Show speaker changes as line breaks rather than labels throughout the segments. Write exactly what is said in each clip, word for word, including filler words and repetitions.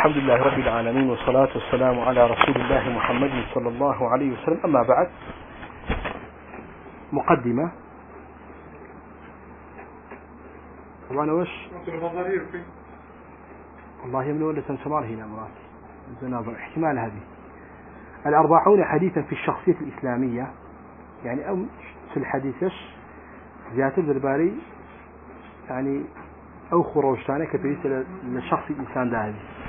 الحمد لله رب العالمين والصلاة والسلام على رسول الله محمد صلى الله عليه وسلم. أما بعد، مقدمة. طبعا وش والله يملو ولا تنسمار هنا مرات احتمال هذه الأربعون حديثا في الشخصية الإسلامية، يعني أو في الحديثش زيادة البرباري، يعني أو خروجتانة كبيرة للشخص الإنسان ده.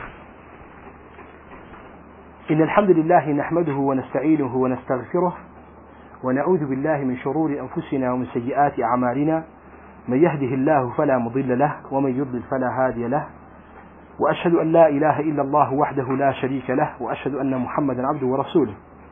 إن الحمد لله نحمده ونستعينه ونستغفره ونعوذ بالله من شرور أنفسنا ومن سيئات أعمالنا، من يهده الله فلا مضل له ومن يضلل فلا هادي له، وأشهد أن لا إله إلا الله وحده لا شريك له، وأشهد أن محمدا عبده ورسوله.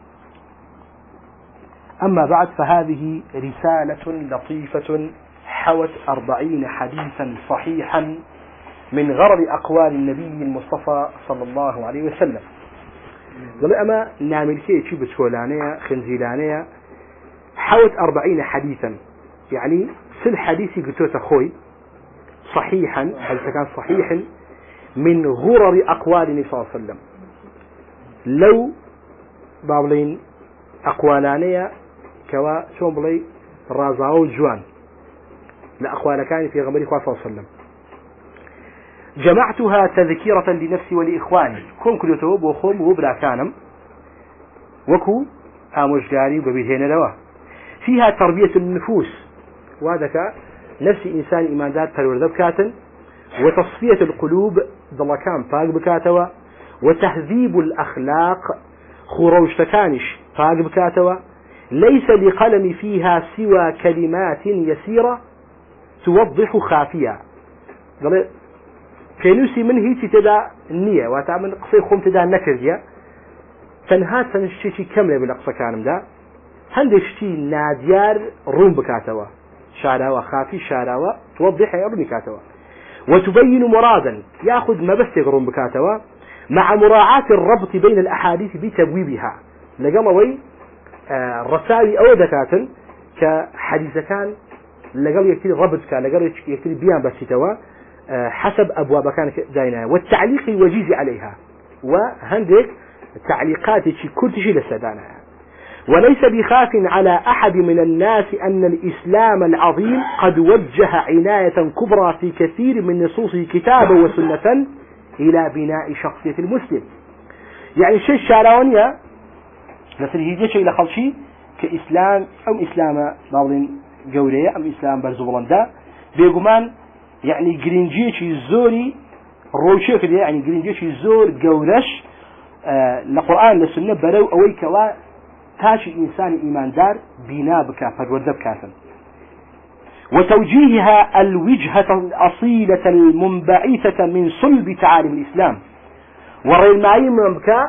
أما بعد، فهذه رسالة لطيفة حوت أربعين حديثا صحيحا من غرض أقوال النبي المصطفى صلى الله عليه وسلم. قال أما نعمل شيء شو بتقولانية خنزيلانية حوت أربعين حديثا، يعني سل حديثي قلت أخوي صحيحا، حديث كان صحيحا من غرر أقوال النبي صلى الله عليه وسلم. لو بابلين أقوالانية كوا شون بلي رازاو جوان لأقوال كان في غمري صلى الله عليه وسلم. جمعتها تذكيرة لنفسي ولإخواني، كون كلتوب وخوم وبلا كانم وكو آموشقاري وقبيلهين لوا، فيها تربية النفوس، وهذا نفس إنسان إيمان دار تلورد بكاتن، وتصفية القلوب ضلكان فاق بكاتوا، وتهذيب الأخلاق خروج تكانش فاق بكاتوا. ليس لقلم فيها سوى كلمات يسيرة توضح خافية. قال فينوسي من هي تدا النية وتعمل قصي خوم تدا نكرية تنهات تنشتي كاملة بالأقصى كانم دا هندشتي ناديار روم بكاتوا شعراوة خافي شعراوة توضح يرمي كاتوا، وتبين مرادا ياخذ ما بس يقرون بكاتوا، مع مراعاة الربط بين الأحاديث بتبويبها. لقلوي آه الرسائل أو ذكاتن كحديث كان لقل يكتري ربط كان لقل يكتري بيان بس توا آه حسب أبواب كان داينا، والتعليق الوجيز عليها، وهندك تعليقات كل شيء للسدانة. وليس بخاف على أحد من الناس أن الإسلام العظيم قد وجه عناية كبرى في كثير من نصوصه كتابا وسنة إلى بناء شخصية المسلم. يعني شيء الشعراونية مثل هيجي شيء لخلشي كإسلام أو إسلام باولين جورية أم إسلام برزبلندا بيجمان، يعني جرينجيشي زوري روشة كده، يعني جرينجيشي زور جورش آه لقرآن للسنة برو أوي كوا تاشي إنسان إيمان دار بنا بكا فرود بكاسا، وتوجيهها الوجهة الأصيلة المنبعثة من صلب تعاليم الإسلام، ورأي المعين من بكا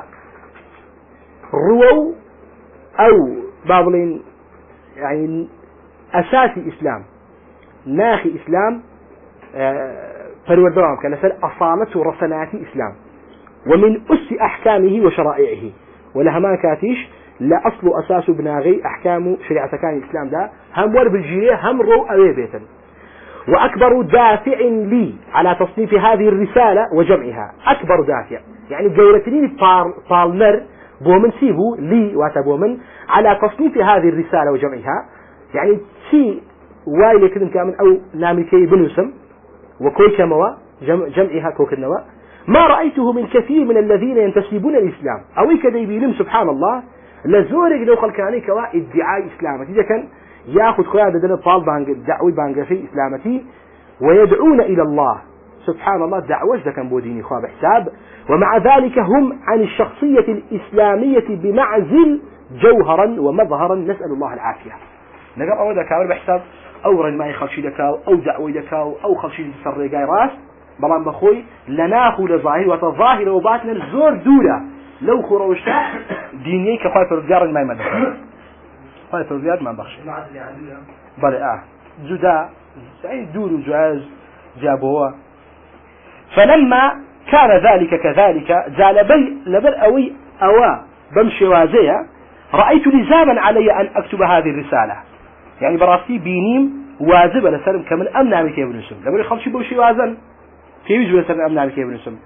رو أو بابلين يعني أساسي إسلام ناخي إسلام فرود بكا لسل أصالة ورسنات إسلام، ومن أس أحكامه وشرائعه، ولها ما كاتيش لا أصل أساس بناغي أحكام شريعة كان الإسلام ده هم ورب الجيرة هم رو أوي بيتا. وأكبر دافع لي على تصنيف هذه الرسالة وجمعها، أكبر دافع يعني جيرتني طالمر بومن سيبو لي واتبومن على تصنيف هذه الرسالة وجمعها، يعني شيء وايل كلم كامل أو نعمل كي بنوسم وكل كموا جمع جمعها كوكنوا، ما رأيته من كثير من الذين ينتسبون الإسلام أو كذا يبيلم سبحان الله لزورك لو خلكاني كوا ادعاء إسلامتي، إذا كان يأخذ خيار بدل الطالب عن دعوي بانجفي إسلامتي ويدعون إلى الله سبحان الله دعوة ذا كان بوديني خواب حساب، ومع ذلك هم عن الشخصية الإسلامية بمعزل جوهرا ومظهرا، نسأل الله العافية. نقول أول ذا بحساب أورا ما يخلشي دكاو أو دعوي دكاو أو خلشي سرقاي راس بلان بخوي لناخو لظاهر وتظاهر وباطن الزور دولة لو خروجتا دينيك كخايف الرجال ما يمدح خايف الرجال ما بخش بل آه جدا أي دور وجواز جابوه. فلما كان ذلك كذلك زال بي لبل أوي أوا بمشي وازية، رأيت لزاما علي أن أكتب هذه الرسالة، يعني براسي بينيم واجب لسلم كمن أمنع بك ابن سم لبل خلشي بوشي وازن كيف يجب لسلم أمنع بك ابن سم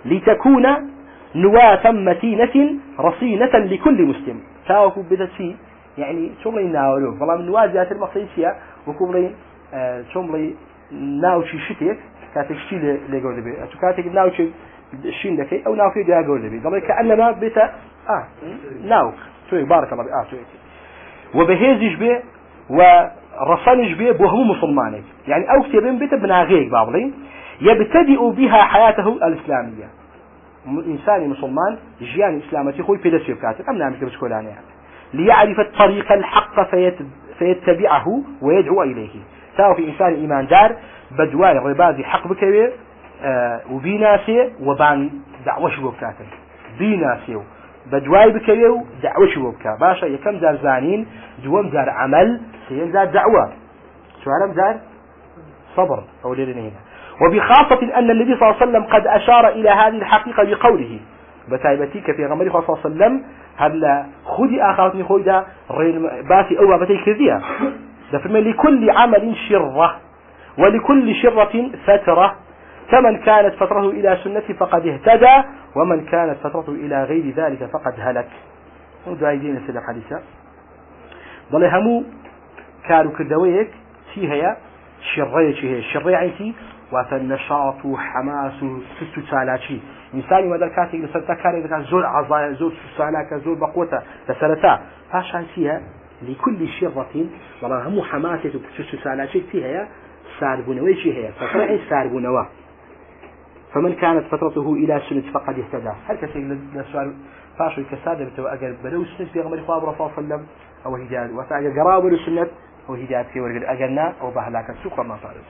لتكون نواة متينة رصينة لكل مسلم تاوكو بتشي يعني شملي ناولو والله من نواة ذات المقصية وكملي آه شملي ناوشي شتيك كاتك شي لقول بي أتو كاتك ناوشي الشين دكي أو ناوكي دا قول بي ضل كأنما بتا آه ناوك توي بارك الله بي آه توي وبهيزش بي ورصنش بي بوهم مسلمانك يعني أو كتبين بتا بناغيك بابلي يبتدئ بها حياته الإسلامية إنسان مسلمان جيان إسلامتي خوي بيدسيب كاتب أم نعمل كبس كولاني ليعرف الطريق الحق فيت فيتبعه ويدعو إليه تاو في إنسان إيمان دار بدواي ربازي حق بكوي آه وبيناسي وبان دعوش بكاتب بيناسي بدواي بكوي دعوش بكا باشا يكم دار زانين دوام دار عمل سين دار دعوة شو عالم دار صبر أو ليلين هنا وبخاصة أن النبي صلى الله عليه وسلم قد أشار إلى هذه الحقيقة بقوله بتايبتيك في غمر صلى الله عليه وسلم هل خذي آخرتني خويدا باسي أو بتي كذية دفرم لكل عمل شرة ولكل شرة فترة فمن كانت فترته إلى سنتي فقد اهتدى ومن كانت فترته إلى غير ذلك فقد هلك ودعيدين السلام حديثة ضل همو كانوا كدويك شي هي شرية شي هي الشرية عيتي وتنشاط وحماس وست سالاتي إنسان ما ذكرت إذا سنت كان إذا كان زول عزايا زول سالاك زول بقوته تسلتا فعشان فيها لكل شرة والله هم حماسة وست سالاتي فيها ساربون ويش هي فترة ساربون فمن كانت فترته إلى سنة فقد اهتدى هل كسي السؤال فاشل الكسادة بتو أجر بلو سنة في غمر خواب رسول صلى الله عليه وسلم أو هداية وتأجر قرابة السنة أو هداية في ورقة أجرنا أو بهلاك السوق ما صارت.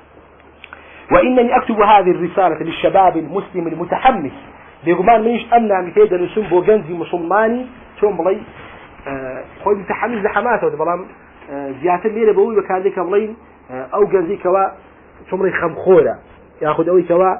وإنني أكتب هذه الرسالة للشباب المسلم المتحمس بغمان منش أمنا مثيد الرسول بوغنزي مسلماني ثم بلي خوي متحمس لحماسه وبلام زيادة الليلة بقول وكان ذيك بلين أو جنزي كوا ثم بلي خمخورة يأخذ أوي كوا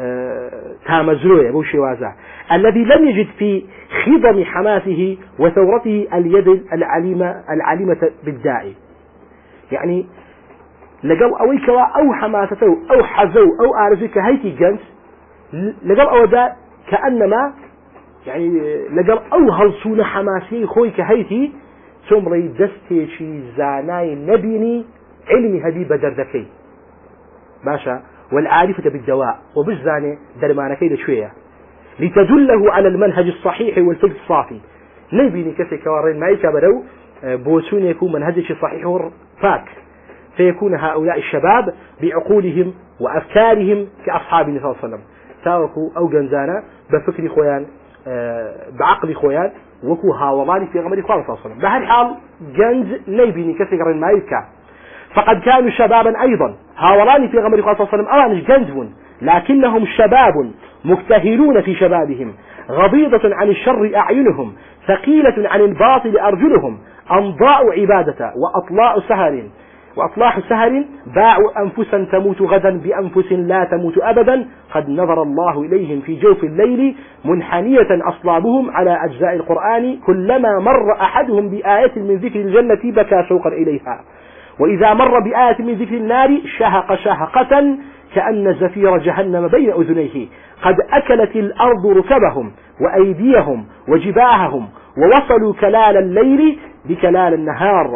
تامزروية بوشي وازع الذي لم يجد في خضم حماسه وثورته اليد العليمة العليمة بالداعي يعني لقوا أوي كوا أو حماسته أو حزو أو أرزوك هيتي جنس لقوا أو دا كأنما يعني لقوا أو هلصون حماسي خوي كهيتي ثم ري دستي شي زاناي نبيني علمي هذي بدردكي باشا والعارفة بالدواء وبالزاني درمانا كيدا شوية لتدله على المنهج الصحيح والفقه الصافي نبيني كسي كوارين مايكا بدو بوسون يكون منهج صحيح وفاك فيكون هؤلاء الشباب بعقولهم وأفكارهم كأصحاب النبي صلى الله عليه وسلم تاركوا أو جنزانا بفكر خويان بعقل خويان وكو هاولاني في غمر صلى الله عليه وسلم بهالحال جنز نبيني كسي كوارين مايكا فقد كانوا شبابا أيضا هاولاني في غمر صلى الله عليه وسلم أرانش جنزون لكنهم شباب مكتهلون في شبابهم غضيضة عن الشر أعينهم ثقيلة عن الباطل أرجلهم أمضاء عبادة وأطلاء سهر وأطلاح سهر باعوا أنفسا تموت غدا بأنفس لا تموت أبدا قد نظر الله إليهم في جوف الليل منحنية أصلابهم على أجزاء القرآن كلما مر أحدهم بآية من ذكر الجنة بكى شوقا إليها وإذا مر بآية من ذكر النار شهق شهقة كأن زفير جهنم بين أذنيه قد أكلت الأرض ركبهم وأيديهم وجباههم ووصلوا كلال الليل بكلال النهار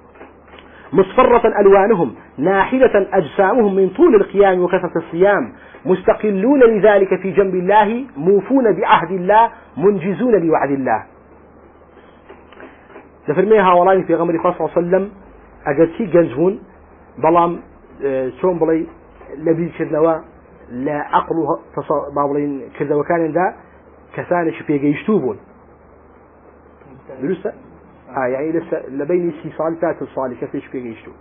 مصفرة ألوانهم ناحلة أجسامهم من طول القيام وكثرة الصيام مستقلون لذلك في جنب الله موفون بعهد الله منجزون لوعد الله دفرميها والله في غمر صلى الله عليه وسلم أجلسي جنزهون بلام شون بلي لبي كذنوا لا عقله بابلين كذا وكان ذا كسان شفيه يشتوبون لسه آه يعني لسه لبين سي صال فات الصالح كيف شفيه يشتوب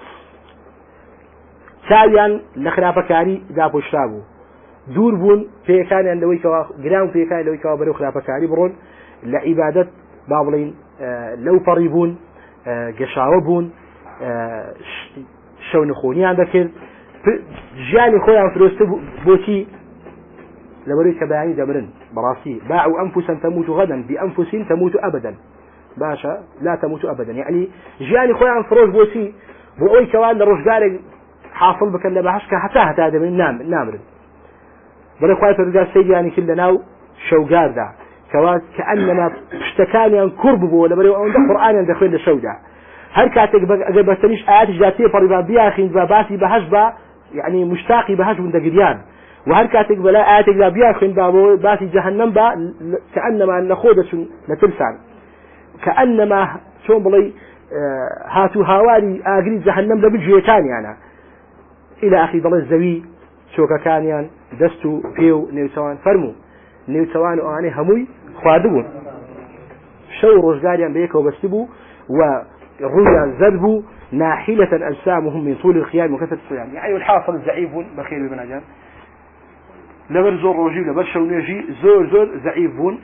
ثانيا لخرافة كاري دابو شرابو دور بون في كان عندوي كوا جرام في كان عندوي كوا برو خرافة كاري برون لعبادة بابلين آه لو فريبون آه جشاوبون آه شون خوني عندك جاني خويا فلوس بوتي لبريك كباعي دبرن براسي باعوا أنفسا تموت غدا بأنفس تموت أبدا باشا لا تموت أبدا يعني جاني خويا فلوس بوتي بوي كوان لروش دارك حاصل بك اللي بحشك حتى هذا من نام نامر بل خواهي فرقا سيدي يعني كلنا شوقار دا كواس كأنما اشتكاني عن كربه ولا بريو عند القرآن عند خير الشوجع هل كاتك أجر بستنيش آيات جاتية فريبا بياخين باسي بهجبة يعني مشتاقي بهجب من دقيان وهل كاتك بلا آيات بياخين باسي جهنم با كأنما نخوضة نتلسان كأنما شون بلي هاتو هاواري آقري جهنم لبجيتان يعني إلى أخي ضل الزوي شوكا كانيان دستو فيو نيوتوان فرمو نيوتوان واني هموي خواردبون شو رجاليان بيكو بستبو ورؤيا زربو ناحلة أجسامهم من طول الخيام وكثرة الصيام يعني الحاصل زعيفون بخير بمناجان لبر زور رجيب لبر شو نيجي زور زور زعيفون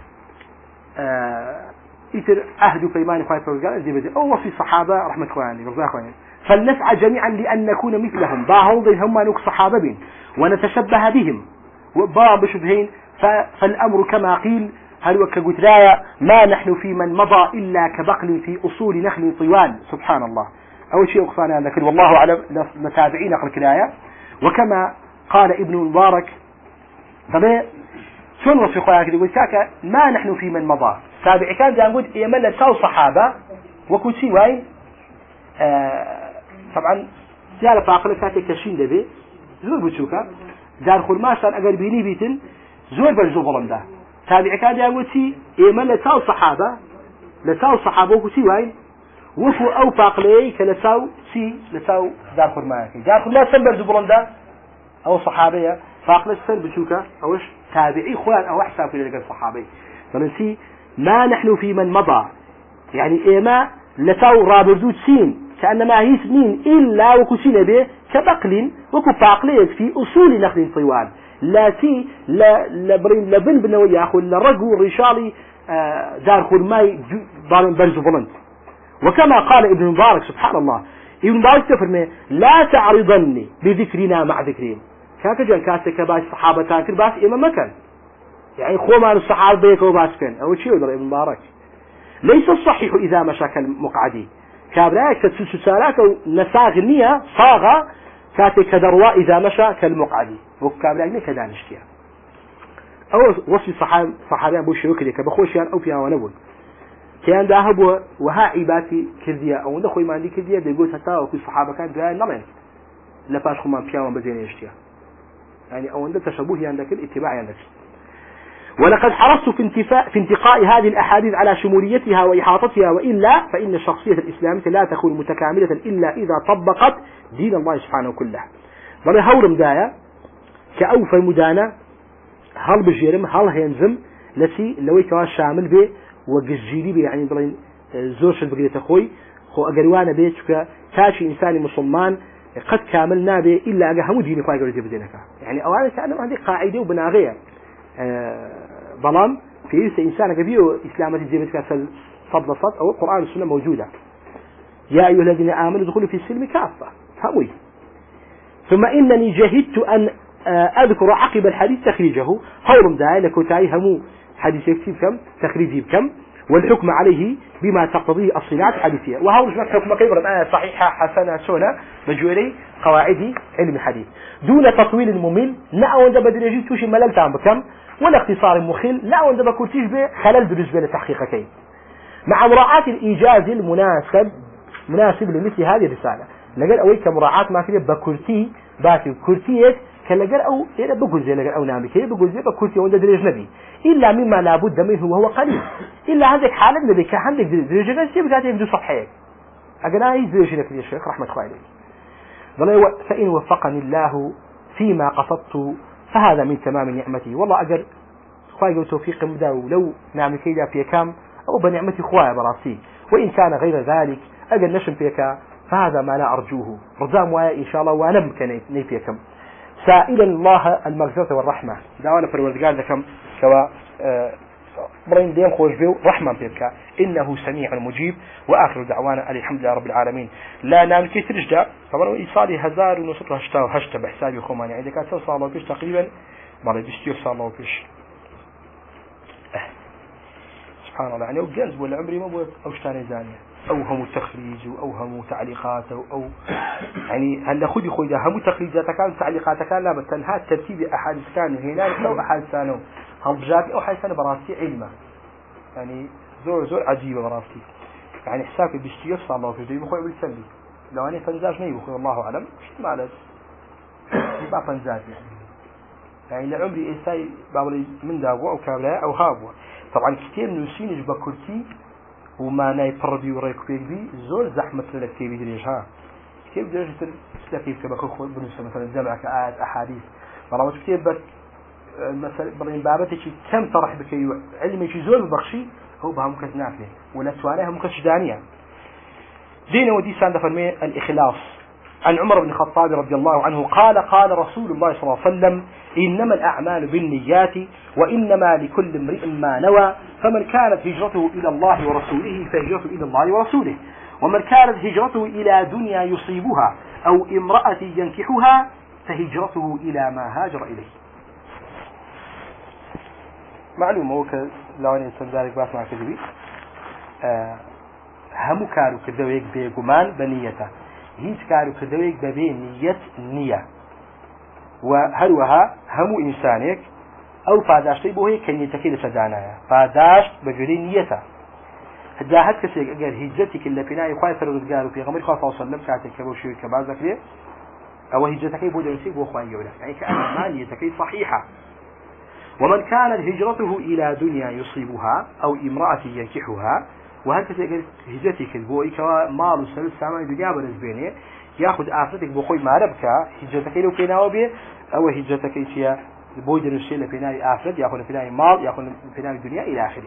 آه يتر أهدوا فيمان خايف رجال زي بدي أو في الصحابة رحمة خواني رضا خواني فلنسعى جميعا لأن نكون مثلهم باهوضين هم نوك صحابة بين ونتشبه بهم وبا بشبهين فالأمر كما قيل هل وكقلت لا ما نحن في من مضى إلا كبقل في أصول نخل طوال سبحان الله أول شيء أقصانا ذكر والله أعلم متابعين أقل كلاية وكما قال ابن مبارك طبعا شون وصف خوياك يقول كاكا ما نحن في من مضى تابع كان جاء نقول يمل ساو صحابة وكوتي واي آه طبعا سيارة فاقلة كاتك تشين دبي زور بتشوكا دار خرماشان أقل بيني بيتن زور برزو ظلم ده تابع كان جاء نقول تي يمل ساو صحابة لساو صحابة وكوتي واي وفو أو فاقلة كلساو تي لساو دار خرماشان دار خرماشان برزو ظلم ده أو صحابية فاقلة سن بتشوكا أوش تابعي خوان أو أحسن في ذلك الصحابي فنسي ما نحن في من مضى يعني إيما لتو رابردود سين كأنما هي سنين إلا وكسين به كبقل وكباقليك في أصول نخل طوال لا تي لا لبرين لبن بنوية أخو لرجو رشالي دار خرماي ضارن برز بلند وكما قال ابن مبارك سبحان الله ابن مبارك تفرمي لا تعرضني بذكرنا مع ذكرين كاك جان كاتك باش صحابة تاكر باس إما مكان يعني خوما الصحابة بيك وباس كان أو شيء يقول ابن مبارك ليس الصحيح إذا مشى كالمقعدي كابراك تسلسلات نساغ النية صاغة كاتك كدروا إذا مشى كالمقعدي وكابراك كدانشتيا أو وصف صحابة صحابة أبو شيوكري كبخوشيان أو فيها ونبول كان ذهب وها عباتي كذية أو نخوي ما عندي كذية بيقول حتى وكل صحابة كان جاي نمن لباش خمان فيها وبزين يشتيا يعني أو عند تشبه عندك الاتباع عندك ولقد حرصت في انتفاء في انتقاء هذه الأحاديث على شموليتها وإحاطتها وإلا فإن الشخصية الإسلامية لا تكون متكاملة إلا إذا طبقت دين الله سبحانه كله بل هورم دايا كأوفى مدانة هل بجيرم هل هينزم لسي لوي كوا شامل به وجزيري به يعني بلين زوج البقية أخوي خو أجروانا به شكا تاشي إنسان مسلمان قد كاملنا به إلا أجا هم ديني خواهي قريتي بدينك يعني أولا كأنه عندي قاعدة وبناغية أه بلان في إنسان كبير إسلامة الجيبتك صد صد أو القرآن والسنة موجودة يا أيها الذين آمنوا ادخلوا في السلم كافة هموي ثم إنني جهدت أن أذكر عقب الحديث تخريجه هورم داعي لكوتاي همو حديث يكتب كم تخريجي بكم والحكم عليه بما تقتضيه الصناعة الحديثية وهو مش حكم كبيرا آه صحيحة حسنة سنة مجوري قواعد علم الحديث دون تطويل ممل لا وند بدل يجي توشي ملل تام بكم ولا اختصار مخل لا وند بكرتيش به خلل بالنسبة لتحقيقك مع مراعاة الإيجاز المناسب مناسب لمثل هذه الرسالة لقال أوي كمراعاة ما كده بكرتي باكي كرتيك كلقال أو إيه بقول زي لقال أو نامي كده بقول زي بكرتي وند درج نبي إلا مما لابد منه وهو قليل إلا عندك حالة نبي كعندك درج نبي بقاعد يبدو صحيح أجناي درج نبي يا شيخ رحمة الله عليه فإن وفقني الله فيما قصدت فهذا من تمام نعمته والله أجر خواهي توفيق مداو لو نعم كيدا في كام أو بنعمتي خواهي براسي وإن كان غير ذلك أجر نشم فيك فهذا ما لا أرجوه رضام ويا إن شاء الله وأنا ممكن نيفيكم سائلا الله المغفرة والرحمة دعوانا فالوردقان لكم سواء برين ديم خوش بيو رحمة فيك إنه سميع مجيب وآخر دعوانا الحمد لله رب العالمين لا نعم كي ترجع طبعا إيصالي هزار ونصر هشتا وهشتا بحسابي خومان يعني إذا كانت صلى الله بيش تقريبا مرة بيشتيو صلى الله بيش أه. سبحان الله يعني وجنز ولا عمري ما بو أوشتاني زانية أوهم تخريج وأوهم تعليقات أو يعني هل خذي خذي هم تخريجات كان تعليقات كان لا بتنها ترتيب أحاديث كان هنا أو أحاديث كانوا هم بجابي أو حيث أنا براسي علمه يعني زور زور عجيبة براسي يعني حسابي بيشتي صلى الله عليه وسلم بخوي بالسلي لو أنا فنزاج نيجي بخوي الله أعلم شو معلش ما فنزاج يعني يعني لعمري إنسان بعمل من دابو أو كابلا أو هابو طبعا كثير نسينج بكرتي وما نايبربي وريكوبيك بي زول زحمة للكتيبي دريجها كيف درجة السلكيف كبكو خود بنوسة مثلا جمع كآيات أحاديث والله مش كتير بس مثلا برين بابتك كم طرح بكي علمي شي زول ببخشي هو بها ممكن نافله ولا سوانيها ممكن شدانية دين ودي ساند فرمي الإخلاص عن عمر بن الخطاب رضي الله عنه قال قال رسول الله صلى الله عليه وسلم إنما الأعمال بالنيات وإنما لكل امرئ ما نوى فمن كانت هجرته إلى الله ورسوله فهجرته إلى الله ورسوله ومن كانت هجرته إلى دنيا يصيبها أو امرأة ينكحها فهجرته إلى ما هاجر إليه. معلوم هو لو أن ينسان ذلك باس مع كذبي أه هم كارو كذويك بيقمان بنيته هيت كارو كذويك ببين نية نية وهروها هم إنسانك أو فاداشتي بوهي كان يتكيد سدانايا فاداشت بجري نيته هداهت كسيك أجر هجتك اللي بناء يقاي فرزقار في غمر خاصة وسلم كاتك كبوشي كباز ذكري أو هجتك بودا يسيب وخوان يولا يعني كأن ما نيتك صحيحة. ومن كانت هجرته إلى دنيا يصيبها أو امرأة ينكحها وهل كسيك هجتك البوئي كوا مال وسلس سامان دنيا بالنسبيني ياخذ آفتك بخوي ما ربك هجتك لو كناو به أو هجتك إيشيا بودا الشيء لبناء آفت ياخذ لبناء مال ياخذ لبناء الدنيا إلى آخره.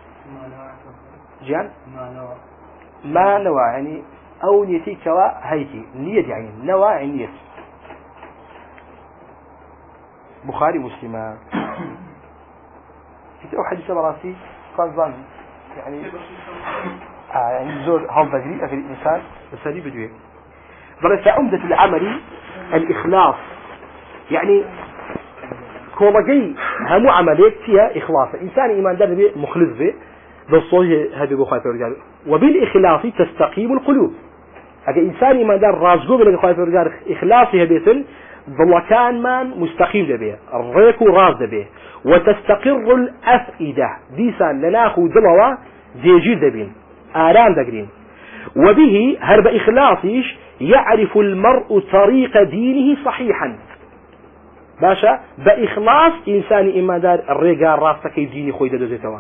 جان ما نوى يعني أو نيتي كوا هيتي نية يعني نوى يعني نية. بخاري مسلمة أو حديث براسي كان ظن يعني آه يعني زور هم بدري أخي الإنسان بسالي بدوي برس عمدة العمل الإخلاص يعني كومجي هم عملية فيها إخلاص إنسان إيمان دار به مخلص به بالصوت هذا بخايف الرجال وبالإخلاص تستقيم القلوب. أجا إنسان إيمان دار رازقه بلغ خايف الرجال إخلاصه هبيتن ضل كان من مستقيم به الريك راز به وتستقر الأفئدة ديسان لناخو دلوا زيجي دبين آرام دقرين وبه هرب إخلاصيش يعرف المرء طريق دينه صحيحا باشا بإخلاص إنسان إيمان دار الرجال راسك ديني خوي دزيتوا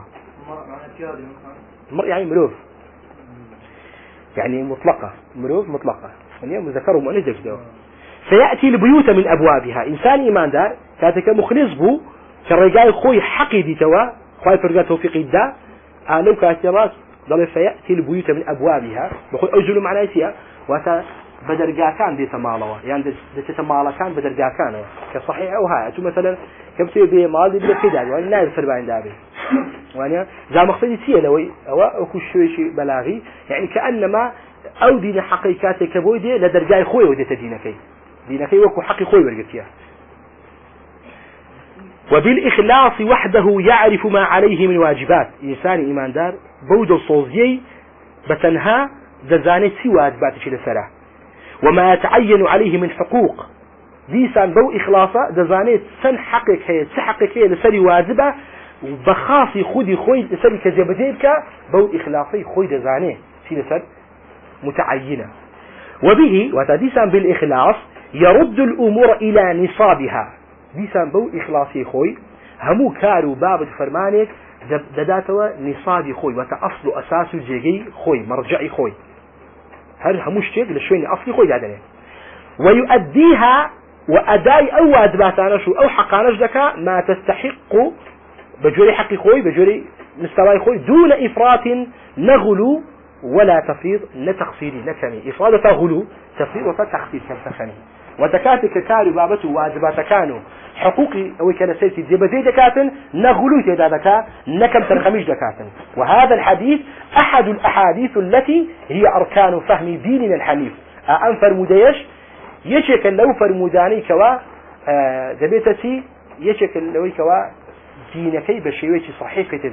المرء يعني مروف يعني مطلقة مروف مطلقة يعني مذكر ومؤنث جدا سيأتي البيوت من أبوابها إنسان إيمان دار كاتك مخلص بو كالرجال خوي حقي دي توا خوي فرقات توفيق الدا آلو كاتراس ضل سيأتي البيوت من أبوابها بقول أجل معنا فيها وتا بدرجا كان دي تمالوا يعني دي تمالا كان بدرجا كان كصحيح أو هاي أنتم مثلا كبتي بمال دي كده يعني نايم سربان دابي وأنا زي مقصدي تيه لوي أو أكو شوي شيء بلاغي يعني كأنما أو دين حقيقات كبودي لدرجة خوي ودي تدينكي دينكي وكو حقي خوي ورقتيها. وبالإخلاص وحده يعرف ما عليه من واجبات إنسان إيمان دار بود الصوزي بتنها دزاني سوى واجبات شيء لسرة وما يتعين عليه من حقوق ديسان بو إخلاصه دزاني سن حقك هي سحقك هي لسري واجبة وبخاصي خودي خوي لسري كزبديبك بو إخلاصي خوي دزاني شيء لسر متعينة. وبه وتديسان بالإخلاص يرد الأمور إلى نصابها ديسان بو إخلاصي خوي همو كارو باب فرمانك دداتوا نصابي خوي وتأصل أساس الجيجي خوي مرجعي خوي هل هموش تيك لشوين أصلي خوي دادني ويؤديها وأداي أو واجباتانش أو حقانش دكا ما تستحق بجوري حقي خوي بجوري مستواي خوي دون إفراط نغلو ولا تفريط نتقصيري نكني إفراد تغلو تفريط وتقصير كالتخني وتكاتك كارو بابته واجبات كانوا حقوقي أو كان سيرتي زبدي دكاتن نغلو تدادكا نكم ترخميش دكاتن. وهذا الحديث أحد الأحاديث التي هي أركان فهم ديننا الحنيف أن فرموديش يشكل لو فرموداني كوا دبيتتي يشكل لو كوا دينكي بشيوتي صحيح كتدقيت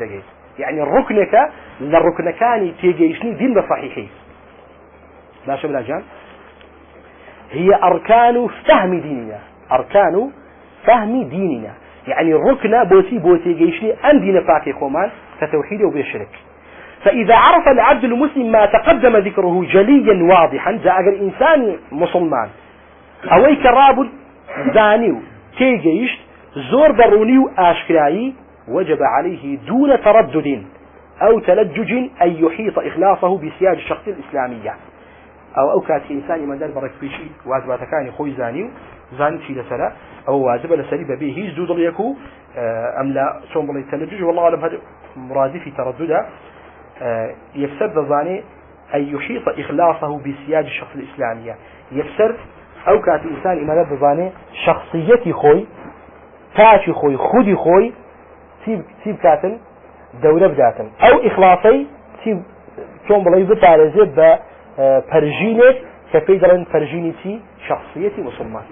يعني الركنك للركن كان تيجيشني دين بصحيحي لا شبه جان هي أركان فهم ديننا أركان فهم ديننا يعني الركن بوتي بوتي جيشني أن دين فاكي خومان كتوحيد وبالشرك فإذا عرف العبد المسلم ما تقدم ذكره جليا واضحا جاء الإنسان مسلمان أو كراب زاني تيجيش زور ضروني وآشكراي وجب عليه دون تردد أو تلجج أن يحيط إخلاصه بسياج الشخص الإسلامية أو أو كات إنسان من دار برك بيشي واجبات كان خوي زاني زاني شيء لسلا أو واجب لسلي به زود ليكو أم لا شون بلي تلجج والله أعلم هذا مرادف تردده يفسر زاني أن يحيط إخلاصه بسياج الشخص الإسلامية يفسر أو كات إنسان من دار زاني شخصيتي خوي تاشي خوي خودي خوي تيب تيب كاتن دولة بداتن أو إخلاصي تيب شون بلي بتعرض ب برجينك كفيدرن برجينتي شخصيتي مسلمان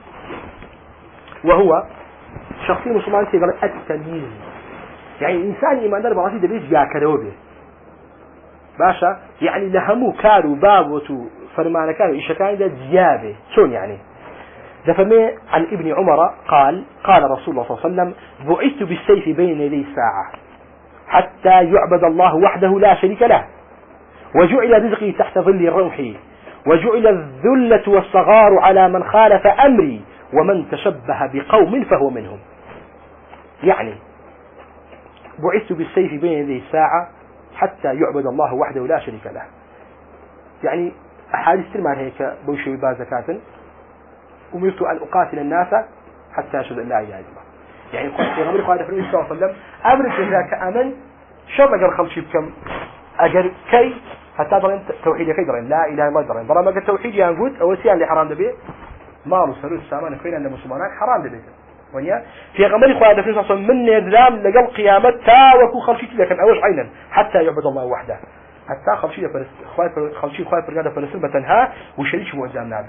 وهو شخصية مسلمان تقول التمييز يعني إنسان إيمان دار بعضي دبيش جا كروبه باشا يعني لهمو كارو بابوتو فرمان كانوا إيش كان ده زيادة شون يعني دفمي عن ابن عمر قال قال رسول الله صلى الله عليه وسلم بعثت بالسيف بين يدي الساعة حتى يعبد الله وحده لا شريك له وجعل رزقي تحت ظل روحي وجعل الذلة والصغار على من خالف أمري ومن تشبه بقوم فهو منهم يعني بعثت بالسيف بين يدي الساعة حتى يعبد الله وحده لا شريك له يعني أحاديث تلمان هيك بوشي بازكات أمرت أن أقاتل الناس حتى يشهد أن لا إله إلا الله يعني في غمر قال النبي صلى الله عليه وسلم أمرت ذاك أمن شو ما قال خلشي بكم أجر كي حتى درين توحيد كي درين لا إله إلا الله درين برا ما قال توحيد ينقول أول شيء اللي حرام دبي ما نصير السامان كين عند المسلمانات حرام دبي ونيا في غمر قال النبي صلى الله عليه وسلم من يدلام لقل قيامة تا وكو خلشي لكن أوش عينا حتى يعبد الله وحده حتى خلشي فرس خايف خلشي خايف رجال فلسطين بتنها وشريش موزع نادا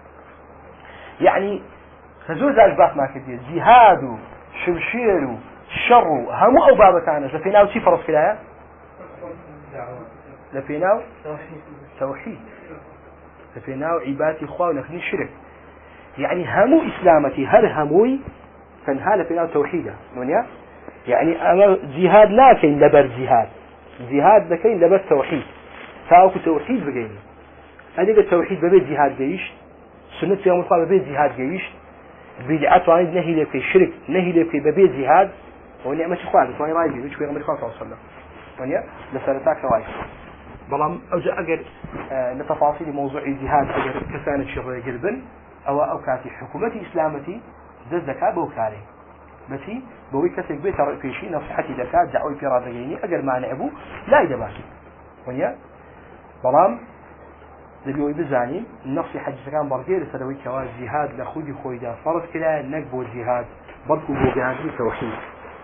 يعني خزوز الباس ما كتير جهاد شمشير شر هم أو بابتانا لفيناو شي فرص كلايا لفيناو توحيد لفيناو عبادة إخوة ونخني الشرك يعني همو إسلامتي هل هموي فنها لفيناو توحيدا نونيا يعني أما جهاد لا كين لبر جهاد جهاد لكين لبر توحيد تاوكو توحيد بقيني أديك التوحيد ببيت جهاد جيش سنة يوم القيامة ببيت جهاد جيش بدعة وعيد نهي لك الشرك نهي لك ببيت جهاد ونعمة إخوان وعي رايجي وش في غمر إخوان صلى الله عليه وسلم ونيا لسالتاك رواي بلام أوجه أجر آه لتفاصيل موضوع الجهاد أجر كسانة شر جلبا أو أوكاتي حكومتي إسلامتي ذا الزكاة بوكالي بسي بوي كسك بيت رأيكيشي نصيحتي زكاة دعوي في رادقيني أجر ما نعبو لا إذا باكي ونيا بلام دبيوي بزاني النصيحة زكاة برقية لسلوي كواز جهاد لخودي خويدا فرض كلا نقبو الجهاد بركو بو جهاد توحيد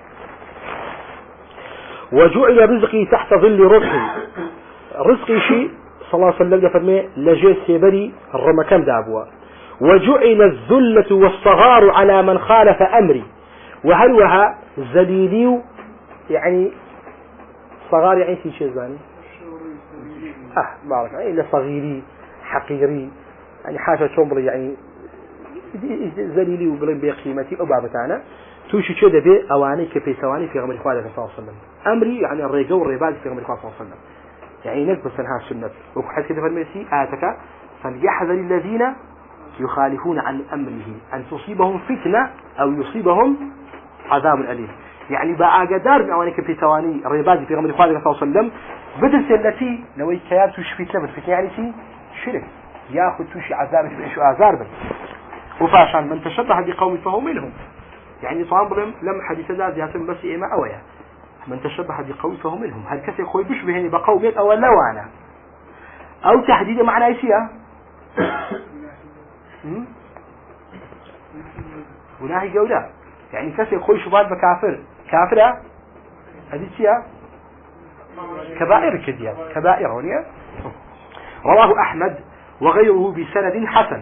وجعل رزقي تحت ظل روحي رزقي شيء صلى الله عليه وسلم فرمي لجيس سيبري الرمكان دابوا وجعل الذلة والصغار على من خالف أمري وهلوها زليلي يعني صغار يعني في شيء زاني اه بارك يعني إلا صغيري حقيري يعني حاشا شومبري يعني زليلي وبلين بقيمتي أبابتانا توشي شو دبي أواني كبي سواني في غمر إخوانه صلى الله عليه وسلم أمري يعني الرجال والربال في غمر إخوانه صلى الله عليه وسلم يعني نقبل سنها السنة وحد كده فالمسي آتك فليحذر الذين يخالفون عن أمره أن تصيبهم فتنة أو يصيبهم عذاب أليم يعني بقى قدار أواني كبي سواني الربال في غمر إخوانه صلى الله عليه وسلم بدل التي لو يكياب توش فتنة بس فتنة يعني شيء شرك ياخذ توشي عذاب شو عذاب بس وفاشان من تشبه بقوم فهو منهم يعني طبعا لم حديث ذات ياتم بس إما أويا من تشبه بقوم فهو منهم هل كسي خوي بشبهني بقوم أو لا وانا أو تحديد معنى إيشيا وناهي جودة يعني كسي خوي شبال بكافر كافرة هذه شيا كبائر كديا كبائر هونيا رواه أحمد وغيره بسند حسن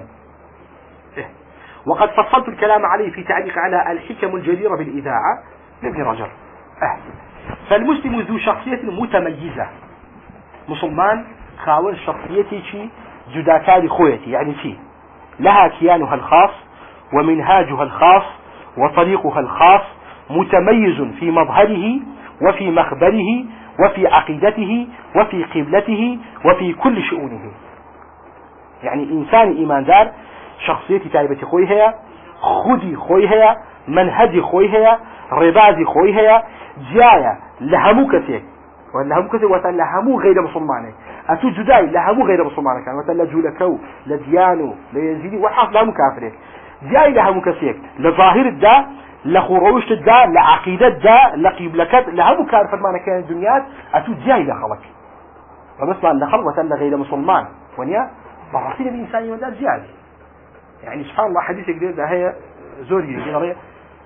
وقد فصلت الكلام عليه في تعليق على الحكم الجديرة بالإذاعة لابن رجب أه فالمسلم ذو شخصية متميزة مسلمان خاول شخصيتي شي جداكاري خويتي يعني شي لها كيانها الخاص ومنهاجها الخاص وطريقها الخاص متميز في مظهره وفي مخبره وفي عقيدته وفي قبلته وفي كل شؤونه. يعني إنسان إيمان دار شخصيتي تايبتي خوي هي خودي خوي هي منهجي خوي هي ربازي خوي هي جاية لهمو كثير ولا هم كثير ولا همو غير مسلمانه أتو جداي لهمو غير مسلمانه كان ولا جولكو لديانو ليزيدي وحاف لهمو كافره جاي لهمو كثير لظاهر الدا لخروج الدا لعقيدة الدا لقبلكت لهمو كافر فرمانه كان الدنيا أتو جاي لخلق فمثلا لخلق ولا غير مسلمان ونيا بعرفين الإنسان ولا جاي يعني سبحان الله حديث كبير ده هي زوري جنريه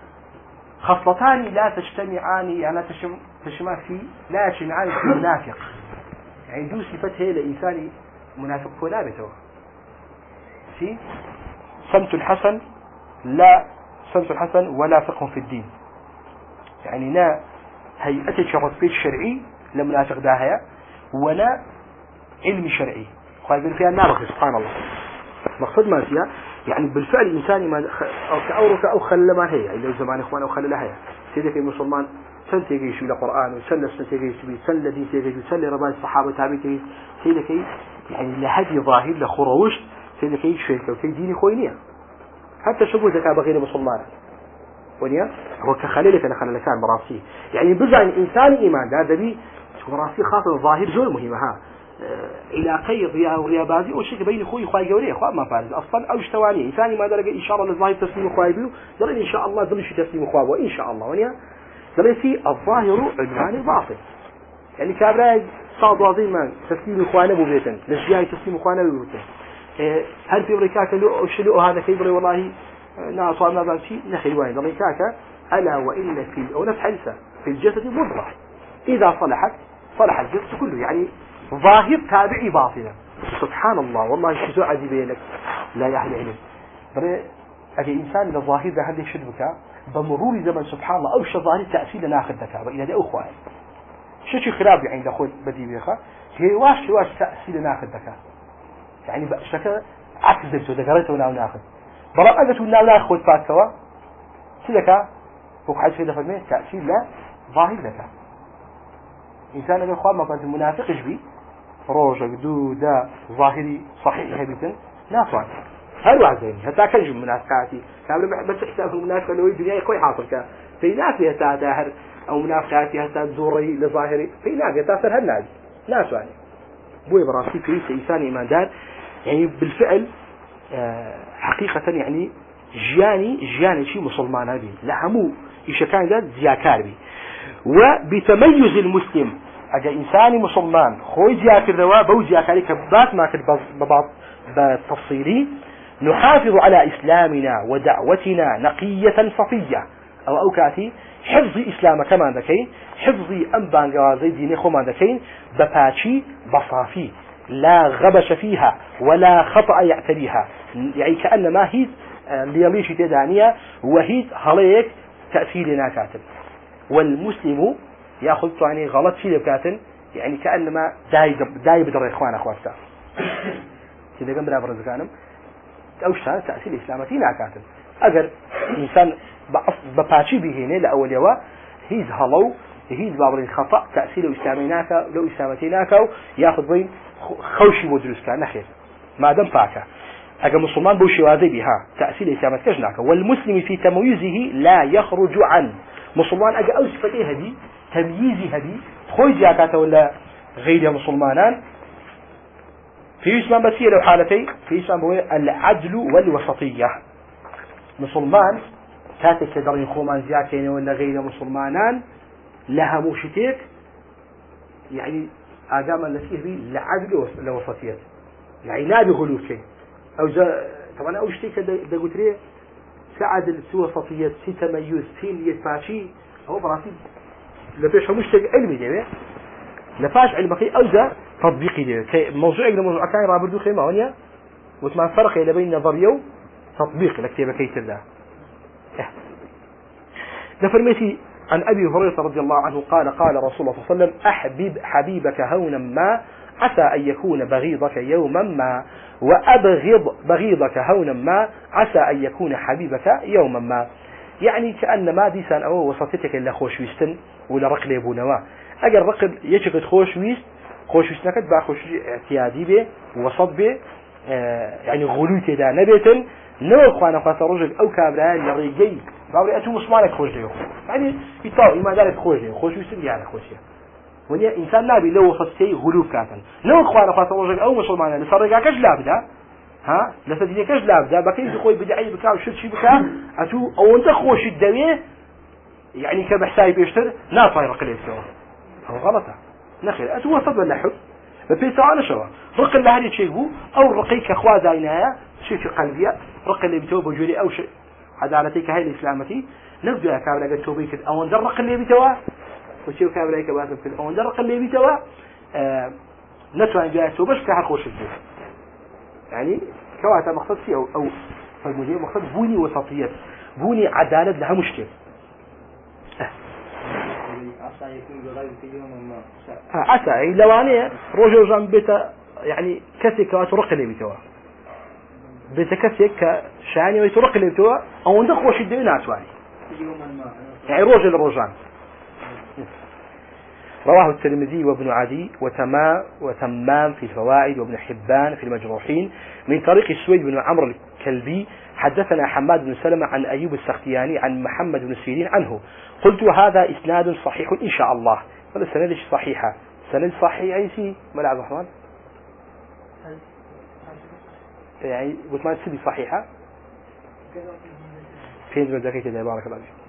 خصلتان لا تجتمعان يعني تشم تشمع في لا يجتمعان في منافق يعني دو صفة هي لإنسان منافق ولا بتوه في سمت الحسن لا سمت الحسن ولا فقه في الدين يعني لا هيئة شرط بيت شرعي لمنافق داهية ولا علم شرعي خايفين فيها نابخ سبحان الله مقصد ما فيها يعني بالفعل الإنسان ما أو كأورك أو خل ما هي يعني لو زمان إخوان أو خل لها سيدك المسلمان سن تيجي يشوي القرآن وسن سن تيجي يشوي سن دين تيجي يسن ربان الصحابة تابعين سيدك يعني لهدي ظاهر لخروج سيدك يشوي كوتي ديني خوينية حتى شبه ذكاء بغير مسلمان ونيا هو كخليلك أنا خلنا كان براسي يعني بزع الإنسان إيمان ده دبي براسي خاطر الظاهر زول مهمة ها إلى خير ريا وريا بازي وشيء بين خوي خوي جوري إخوان ما فارز أصلا أو اشتواني إنساني ما درجة إن شاء الله للظاهر تسليم خوي بيو ضل إن شاء الله ضل شيء تسليم خوي وإن شاء الله ونيا ضل في الظاهر عنوان الباطن يعني كابراي صاد عظيما تسليم إخوانه ببيتن للجياي تسليم إخوانه ببيتن هل في أمريكا كلو شلو هذا كيبري والله ناس وما بعد شيء نخيل وين ضل كاكا ألا وإن في أو نفس حلسة في الجسد مضغة إذا صلحت صلح الجسد كله يعني ظاهر تابعي باطنا سبحان الله والله شيء عجيب لك لا يحل علم بري أجي إنسان لظاهر ده هذا يشدبك بمرور زمن سبحان الله أو شيء ظاهر تأثير ناخذ ذكاء إلى ده أخوان شو شيء خراب يعني دخول بدي بيخا هي واش واش تأثير ناخذ ذكاء يعني بشكل عكس ذلك ذكرته ولا ناخذ برا أجت ولا ناخذ فاكوا سلكا وقعد في دفع تأثير لا ظاهر ذكاء إنسان أجل خواب ما كانت المنافق إجبي روجك دو دا ظاهري صحيح هبيتن نافع هل واحد زيني حتى كنجم منافقاتي كابل بس حساب المنافق اللي هو الدنيا كوي حاصل كا في نافي هتا داهر أو منافقاتي هتا زوري لظاهري في نافي هتا سر هالناج ناس يعني بوي براسي في إنسان إيمان دار يعني بالفعل آه حقيقة يعني جياني جياني شيء مسلمان هذه لحمو إيش كان ذات زياكار بي وبتميز المسلم أجا إنسان مسلمان خوي زياكر ذوا بو زياكاري كبات ما كد ببعض بتفصيلي نحافظ على إسلامنا ودعوتنا نقية صفية أو أوكاتي حفظ إسلام كمان ذكين حفظ أنبان جوازي ديني خمان ذكين بباتشي بصافي لا غبش فيها ولا خطأ يعتريها يعني كأنما هي ليليش تدانية وهي هليك تأثيرنا كاتب والمسلم يأخذ يعني غلط شيء بكاتن يعني كأنما داي داي بدر إخوان أخواتنا كذا جنب رابر زكانم أو شان تأثير الإسلامتي ناكاتن أجر إنسان بباشي بهنا لأول يوا هيز هلو هيز بابر الخطأ تأثير الإسلامي ناكا لو إسلامتي ناكا يأخذ بين خوشي مدرس كان نخير ما دام فاكا أجا مسلمان بوشي وازي بها تأثير الإسلامتي كجناكا والمسلم في تمييزه لا يخرج عن مسلمان أجا أو صفتي هذه تمييزي هذه خوي زياكاته ولا غير مسلمانان في إسلام بس لو حالتين في إسلام هو العدل والوسطية مسلمان كاتك درين خومان زياكين ولا غير مسلمانان لها موشتيك يعني آدم التي هي العدل والوسطية يعني لا بغلو شيء أو جا طبعا أو شيء كده قلت لي سعد الوسطية سي تميز سي يتفاشي هو براسي لبيش همش علمي ده لفاش علمي أو جا تطبيقي ده موضوع إلى موضوع كان رابردو خيمة هونيا وتما فرق إلى بين نظرية وتطبيق لكتابة كيتر ده ده فرميتي عن أبي هريرة رضي الله عنه قال قال رسول الله صلى الله عليه وسلم أحبب حبيبك هونا ما عسى أن يكون بغيضك يوما ما وأبغض بغيضك هونا ما عسى أن يكون حبيبك يوما ما. يعني كأن ما ديسان أو وسطتك إلا خوش ويستن ولا رقل يبونوا أجر رقل يشكت خوش ويست خوش ويست نكت بقى خوش اعتيادي به وسط به آه يعني غلو تدا نبيتن نو خوانا خاصة رجل أو كابران لريجي باوري أتو مسمارك خوش ليه يعني يطاو إما ذلك خوش ليه خوش ويستن يعني خوشيه ونيا إنسان نابي لو وسطتي غلو كاتن نو خوانا خاصة رجل أو مسلمان لصرقا كش لابدا ها لسديني كش لابدا بكين تقول بدعي بكا وشد شي بكا أتو أو أنت خوش الدوية يعني كبحساي بيشتر ناطاي رقل يسوى هو غلطة نخير أتو وسط ولا حب ببيت على شوا رقل لهذه شيء هو أو رقيك أخوة داينايا شيء في قلبية رقل اللي بتوب جوري أو شيء عدالتك هاي الإسلامتي نبدأ كابلا قد توبيك أو ندر رقل اللي بتوا وشيء كابلا كباسم في أو ندر رقل اللي بتوا آه نتوى أن جاء توبش كهرخوش الدين يعني كواتا مقصد فيه أو أو فالمجيء مقصد بوني وسطية بوني عدالة لها مشكلة
عسى يكون بغيرك يوما ما
عسى لو أنا رجل جنب بيت يعني كسك وترقل بيتوا بيت كسك كشاني ويترقل بيتوا أو ندخوش الدين عسواني
يوما ما
يعني رجل الرجال. رواه الترمذي وابن عدي وتمام وتمام في الفوائد وابن حبان في المجروحين من طريق السويد بن عمرو الكلبي حدثنا حماد بن سلمة عن أيوب السختياني عن محمد بن سيرين عنه قلت هذا إسناد صحيح إن شاء الله. هذا السند صحيحة سند صحيح عيسي ملعب الرحمن يعني قلت ما تسبي صحيحة فين بدك كده بارك الله فيك.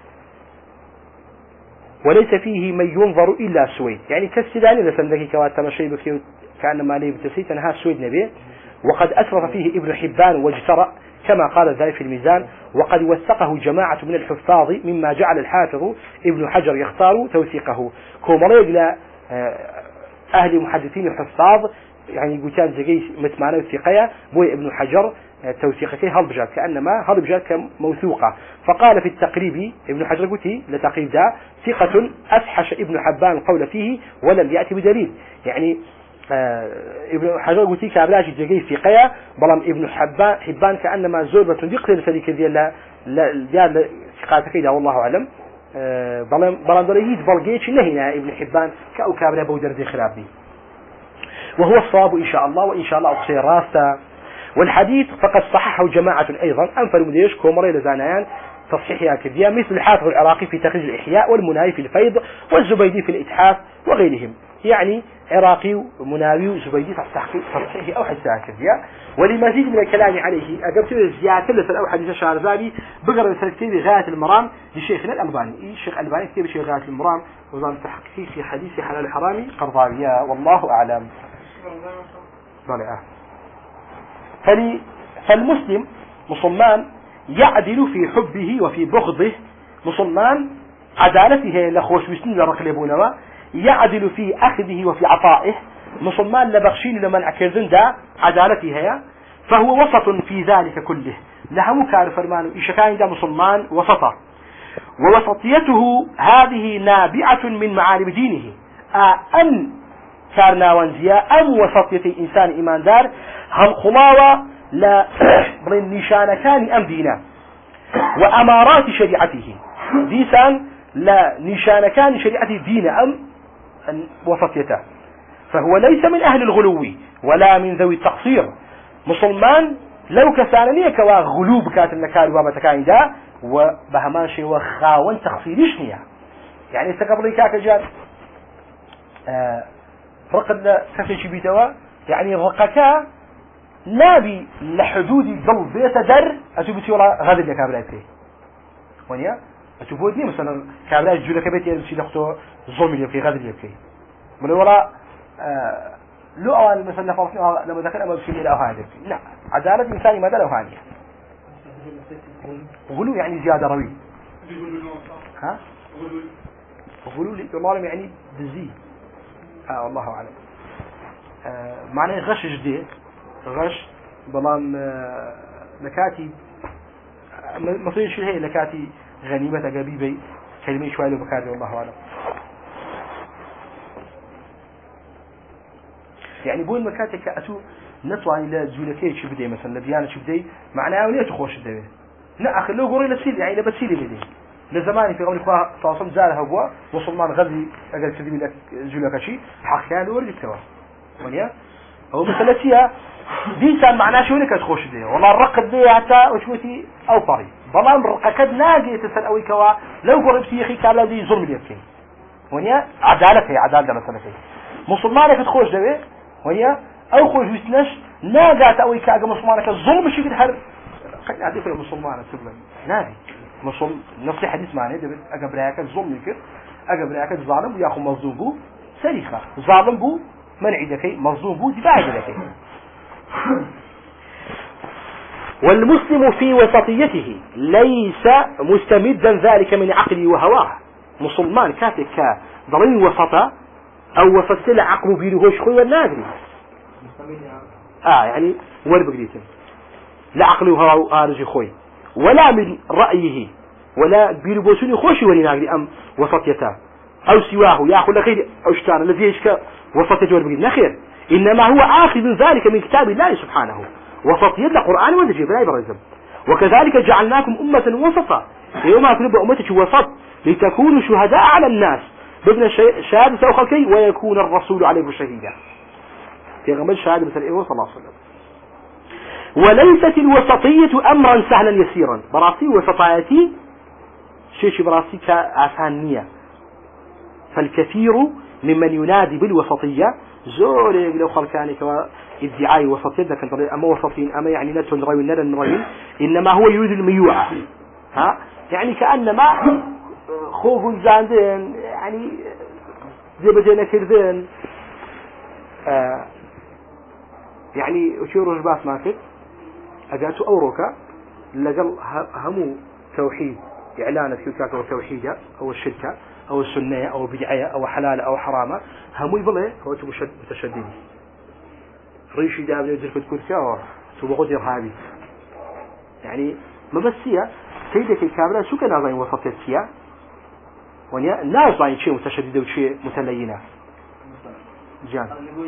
وليس فيه من ينظر إلا سويد يعني كالسداني لسندكي كوات تمشي بكي كأن ما لي بتسيت أنها سويد نبيه وقد أسرف فيه ابن حبان واجترأ كما قال ذلك في الميزان وقد وثقه جماعة من الحفاظ مما جعل الحافظ ابن حجر يختار توثيقه كومريق لا أهل محدثين الحفاظ يعني يقولان زقي متمانة وثيقية بوي ابن حجر توثيقتي هربجات كأنما هربجات كموثوقة فقال في التقريب ابن حجر قلتي لتقريب دا ثقة أفحش ابن حبان القول فيه ولم يأتي بدليل يعني آه ابن حجر قلتي كابلاش زقي ثقية بلام ابن حبان حبان كأنما زربة يقتل سليك ديال لا ثقاتك دا والله أعلم آه بلام بلام دريد بلقيتش نهينا ابن حبان كأو كابلا بودر دي خرابي وهو الصواب إن شاء الله وإن شاء الله أقصي راسته. والحديث فقد صححه جماعة أيضا أنفر مديش كومري لزانيان تصحيحها كذية مثل الحافظ العراقي في تخريج الإحياء والمناوي في الفيض والزبيدي في الإتحاف وغيرهم يعني عراقي ومناوي وزبيدي تصحيح أو حديثها كذية. ولمزيد من الكلام عليه أقبت الزيادة لسل أو حديث الشارزابي بقرأ كتاب غاية المرام لشيخنا الألباني الشيخ الألباني كتاب شيخ غاية المرام وظن تحقيق في حديث حلال الحرامي قرضاوية والله أعلم. فلي فالمسلم مسلمان يعدل في حبه وفي بغضه مسلمان عدالته لخوش بسن لرقلبونوا يعدل في أخذه وفي عطائه مسلمان لبخشين لمن أكرزن دا عدالته هي فهو وسط في ذلك كله لها مكار فرمان إشكاين دا مسلمان وسطا ووسطيته هذه نابعة من معالم دينه أن كارنا وانزيا أم وسطية إنسان إيمان دار هل خلاوة لا بلين نشان كان أم دينا وأمارات شريعته ديسان لا نشان كان شريعته دين أم وسطيته فهو ليس من أهل الغلو ولا من ذوي التقصير مسلمان لو كسانني كوا غلو بكات النكار وما تكاين دا وبهمان شيء وخاون تقصيريش نيا يعني استقبل كاك جار آه رقد كفي بيتوا يعني رقكا نابي لحدود ضل بيت در أتوبتي ولا غادر لك كابلايتي ونيا أتوبودني مثلا كابلاي جولك بيتي يمشي لقطه ظلم يبكي غادر يبكي من ولا آه لو أول مثلا فرصنا لما دخل أما بشيء لا هذا لا عدالة إنساني ماذا له هانية غلو يعني زيادة روي ها غلو والله يعني بزي آه والله أعلم آه معناه غش جديد غش بلان آه لكاتي مصير شيء هي لكاتي غنيمة جبيبي كلمة شوية بكاري والله أعلم. يعني بون مكاتك أتو نتواني لا زولكي شو بدي مثلا لديانا شو بدي معناه وليه تخوش الدبي لا أخي لو قري لسيل يعني لا بتسيلي بدي لزماني في قول إخوة صاصم زارها هو وصلمان غزي أجل تدمي لك زولك شيء حكى له ورد توا ونيا هو مثلا فيها ديسان معناه شو لك تخوش الدبي والله الرقد دي حتى وشوتي أو طري بلام رقد ناقي تسأل أوي كوا لو قرب سيخي كلا دي ظلم اليكين ونيا عدالة هي عدالة مثلا هي مسلمانك تخوش دبي وهي أو خوش ويسنش ناقات أو يكاق مسلمانك الظلم شكل هر قد عدي في مسلمان سبلا نادي مسلم نفس حديث معنى دبل أقبرياك الظلم يكر أقبرياك الظالم وياخو مظلوم بو سريخة ظالم بو منعي دكي مظلوم بو دفاعي دكي. والمسلم في وسطيته ليس مستمدا ذلك من عقله وهواه مسلمان كاتك كضلين وسطه أو وسط له عقله بيروهوش خويا النادري آه يعني ور بقريتم لا عقله وهو آرجي خوي ولا من رأيه ولا بيروبوسوني خوشي ولي ناقري أم وسطيته أو سواه يأخذ لخير أشتان الذي يشكى وسطيته ور بقريتم نخير إنما هو آخذ ذلك من كتاب الله سبحانه وسطية القرآن والنجيب لا يبرزم وكذلك جعلناكم أمة وسطا يوم أكون بأمتك وسط لتكونوا شهداء على الناس بابن شهادة أو خلقي ويكون الرسول عليه شهيدا في غمل شهادة مثل إيه صلى الله عليه وسلم. وليست الوسطية أمرا سهلا يسيرا براسي وسطايتي شيء براسي كأسانية فالكثير ممن ينادي بالوسطية زور لو خلقاني كوا ادعاء وسطية لكن أما وسطين أما يعني نتون رأي ندن رأي إنما هو يريد الميوعة ها يعني كأنما خوف زاندين يعني زي بدينا كردين آه يعني أشير رجبات ماكت أجاتوا أوروكا لقل همو توحيد إعلان في كاك أو توحيدة أو الشركة أو السنية أو بدعية أو حلالة أو حرامة همو يبلي هو تبشد متشددين ريشي دابني وزرفة كرسي أو تبغض إرهابي يعني مبسية سيدك الكاملة شو كان أظن وسط السياق ونيا الناس ضاين شيء متشدد وشيء متلينة جان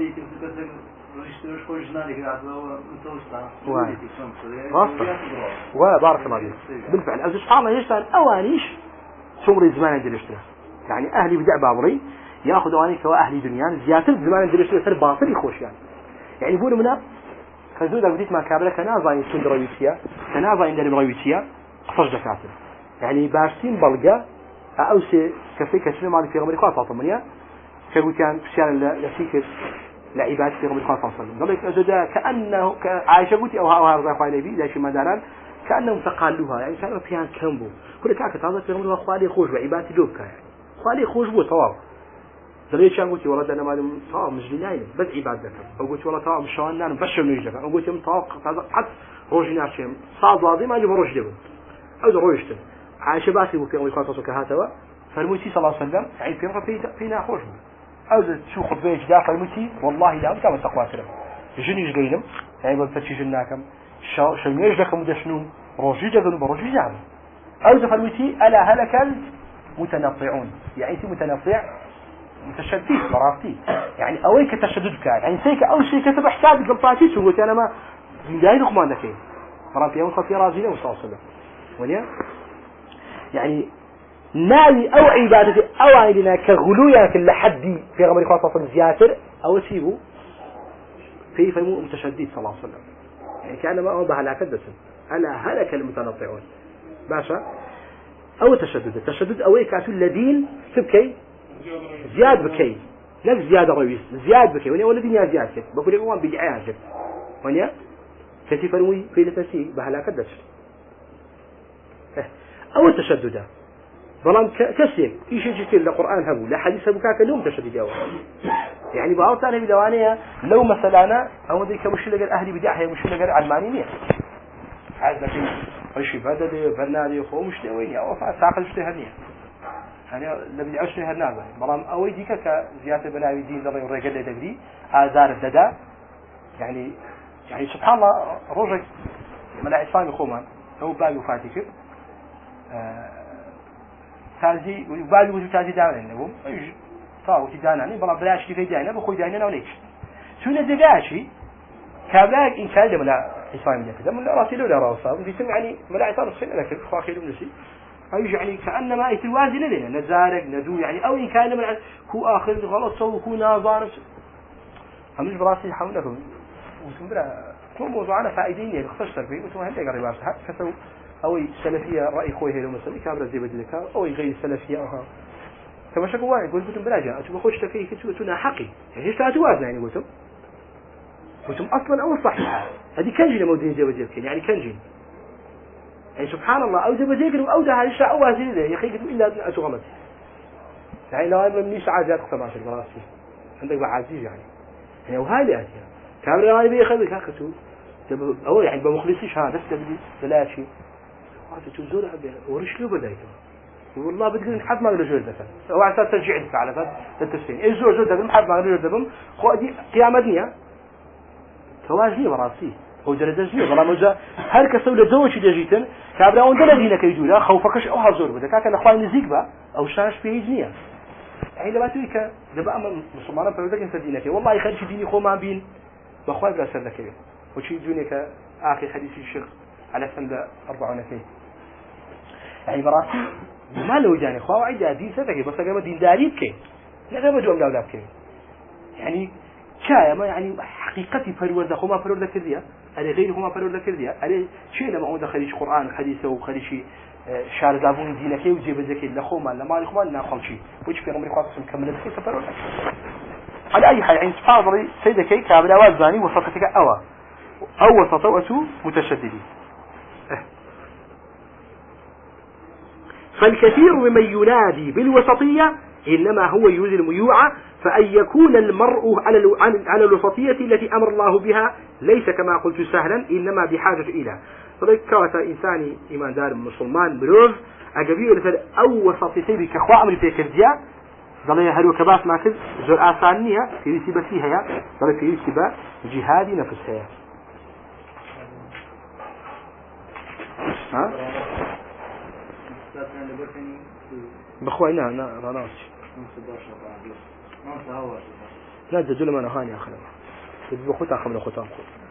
وبارك الله فيك بالفعل أو سبحان الله يشتغل أوانيش سمر زمان دلشته يعني أهلي بدع بابري يأخذ أواني كوا أهلي دنيا زيادة زمان دلشته سر باطل يخوش يعني يعني يقولوا منا خذوا بديت مع كابلا كنا ضاين سند رويتيا كنا ضاين درب رويتيا قصص دكاتره يعني بارسين بلقى أو سي كفي كسر ما في غمر خاصة طمنيا كقول كان فشان لسيك لعباد في غمر خاصة صلى قبل كذا كأنه عايشة قلتي أو هذا هذا قايل بي لا شيء ما داران كأنهم تقالوها يعني كانوا فيها كمبو كل كاك هذا في غمر خالي خوش وعباد دوبك يعني خالي خوش بو طوال دريت شان قلتي والله أنا ما طوال مش ليناين بس عبادك أو قلت والله طوال مش شوان نان بشر نيجك أو قلت يوم طوال هذا حد روجنا شيء صاد واضي ما جب روج دبل أو دروجته عايشة باسي وفي غمر خاصة كهاتوا فالموتي صلى الله عليه وسلم يعني في في فينا خوش أو شو خطبة جدا فالموتي والله لا أمتى مستقبل سلام جنيش قيلم يعني بفتشي جناكم شو شو يجلكم مدشنون رجي جذن برجي جعل أو فالموتي ألا هلك المتنطعون يعني أنت متنطع متشدد برافتي يعني أويك تشدد كان يعني سيك أو شيء كتب حساب قلطاتي شو قلت أنا ما جاي نخمان ذكي فرافي يوم خفي راجينا وصلى الله عليه وسلم ونيا يعني نالي أو عبادة أو عيدنا كغلويا كل حد في غمر خاصة زياتر أو سيبو في فمو متشدد صلى الله عليه وسلم يعني كان ما هو بهلا كدسن ألا هلك المتنطعون باشا أو تشدد التشدد أوي كاتو الذين تبكي زياد بكي نفس زيادة رويس زياد بكي ونيا والذين يا زياد كي بقول لكم بيجي عاجب ونيا كتي فروي في لتسي بهلا كدسن أو التشدد بلان كسيك إيش يجي القرآن هبو لا حديث هبو كاك اليوم تشدد أول يعني بعض ثاني بدوانية لو مثلا أنا أو ذيك مش لقى أهلي بدعها مش لقى علمانية عايز لكن رشي بدل برنادي خو مش لوين أو ساق مش لهنية يعني لبي عشر هالنازة بلان أو ذيك كزيادة بناوي دين ضري ورجال دقري آزار الددا يعني يعني سبحان الله رجع ملاعب فاهم خوما هو باقي وفاتيك تازي وبعد وجود تازي دانا نبوم أيش صاوتي دانا نبى بلا بلاش كيف دانا بخوي دانا نوليش شو نزجاشي كابلاك إن كان ملا إسلام ده كذا ملا راسي ولا راسه ويسمع يعني ملا عطار الصين لكن خاخير من شيء أيش يعني كأنما يتوازن لنا نزارق ندو يعني أو إن كان من هو آخر غلط سو هو نازار همش براسي حولكم وسمبرا كل موضوعنا فائدين يختصر فيه وثم هندق الرباط كسو أو سلفية رأي خويه لو مثلا كابرا زي بدل كاب أو غير سلفية أوها كما شكوا واحد يقول كتب براجع أتبغى خوش تفيه كتب تنا حقي يعني إيش تعتوازن يعني قلتم قلتم أصلا أول صحيحة هذه كنجي موجودين زي بدل يعني كنجي يعني سبحان الله أو زي بدل أو ده هذا الشيء أو هذه ذا يا أخي كتب إلا أتغمد يعني لو أنا مني ساعات جات قطماش براسي عندك بعزيز يعني يعني وهذه أشياء كاميرا هاي بيخذ كاكتو أو يعني بمخلصيش هذا بس بدي بلاش شيء هذا تزور أبي ورش له بدايته والله بتقول حد ما له جلد مثلا أو عشان ترجع لك على فد تتسين إيش زور زور دبم حد ما له جلد دبم خو دي قيامة دنيا توازني براسي هو جلدني والله مجا هل كسول زوجي دجيتن كاميرا وندل دينا كيجولا خوفكش أو هزور بدك كان أخوان نزيق بقى أو شاش في جنيا يعني لما تريك دبا أما مسلمان فردك أنت دينك والله يخرج ديني خو ما بين بخوي بلا سر ذكيه وشي دونك آخر حديث الشيخ على سنة أربعون فيه يعني براسي ما له جاني خوا عيد دين سرك بس قام دين داريب كين لا قام جوم لا لا كين يعني شاية ما يعني حقيقتي فرود خو ما فرود كذية أنا غير خو ما فرود كذية أنا شيء لما هو دخليش قرآن حديثه وخليش شعر زابون دينك وجيب ذكي لخو ما لما الإخوان ناخذ شيء وش في عمري خاص مكمل كيف فرود على أي حال يعني سبحان الله سيدك كي كابل أوازاني وسطتك أوا أو وسطوة متشددين فالكثير ممن ينادي بالوسطية إنما هو يريد الميوعة فأن يكون المرء على على الوسطية التي أمر الله بها ليس كما قلت سهلا إنما بحاجة إلى فذلك كواتا إنساني إيمان دار مسلمان بروف أجابيه لفر أو وسطيتي بكخوا أمر في كرديا ضلية هلو كباس ما كذ زر آسانية في رسيبة فيها ضلية في رسيبة جهادي نفسها ها بخوي نا نا راناش لا تجول ما نهاني آخر بخوت آخر من خوتام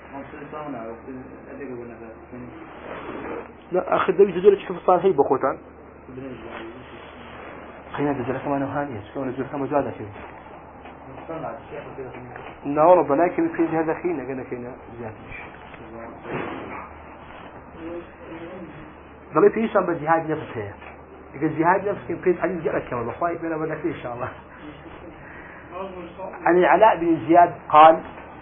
لا آخر دبي تجول تشوف الصالحي بخوتان خلينا تجول كمان نهاني شلون تجول كم جادة كذي لا والله بلاكي في هذا خينا قلنا خينا زيادش ضليت إيش عم بجهاد نفسه الجهاد نفسه يمكن حديث جلس كمان بخوايف بينا بدك إن شاء الله عن العلاء بن زياد قال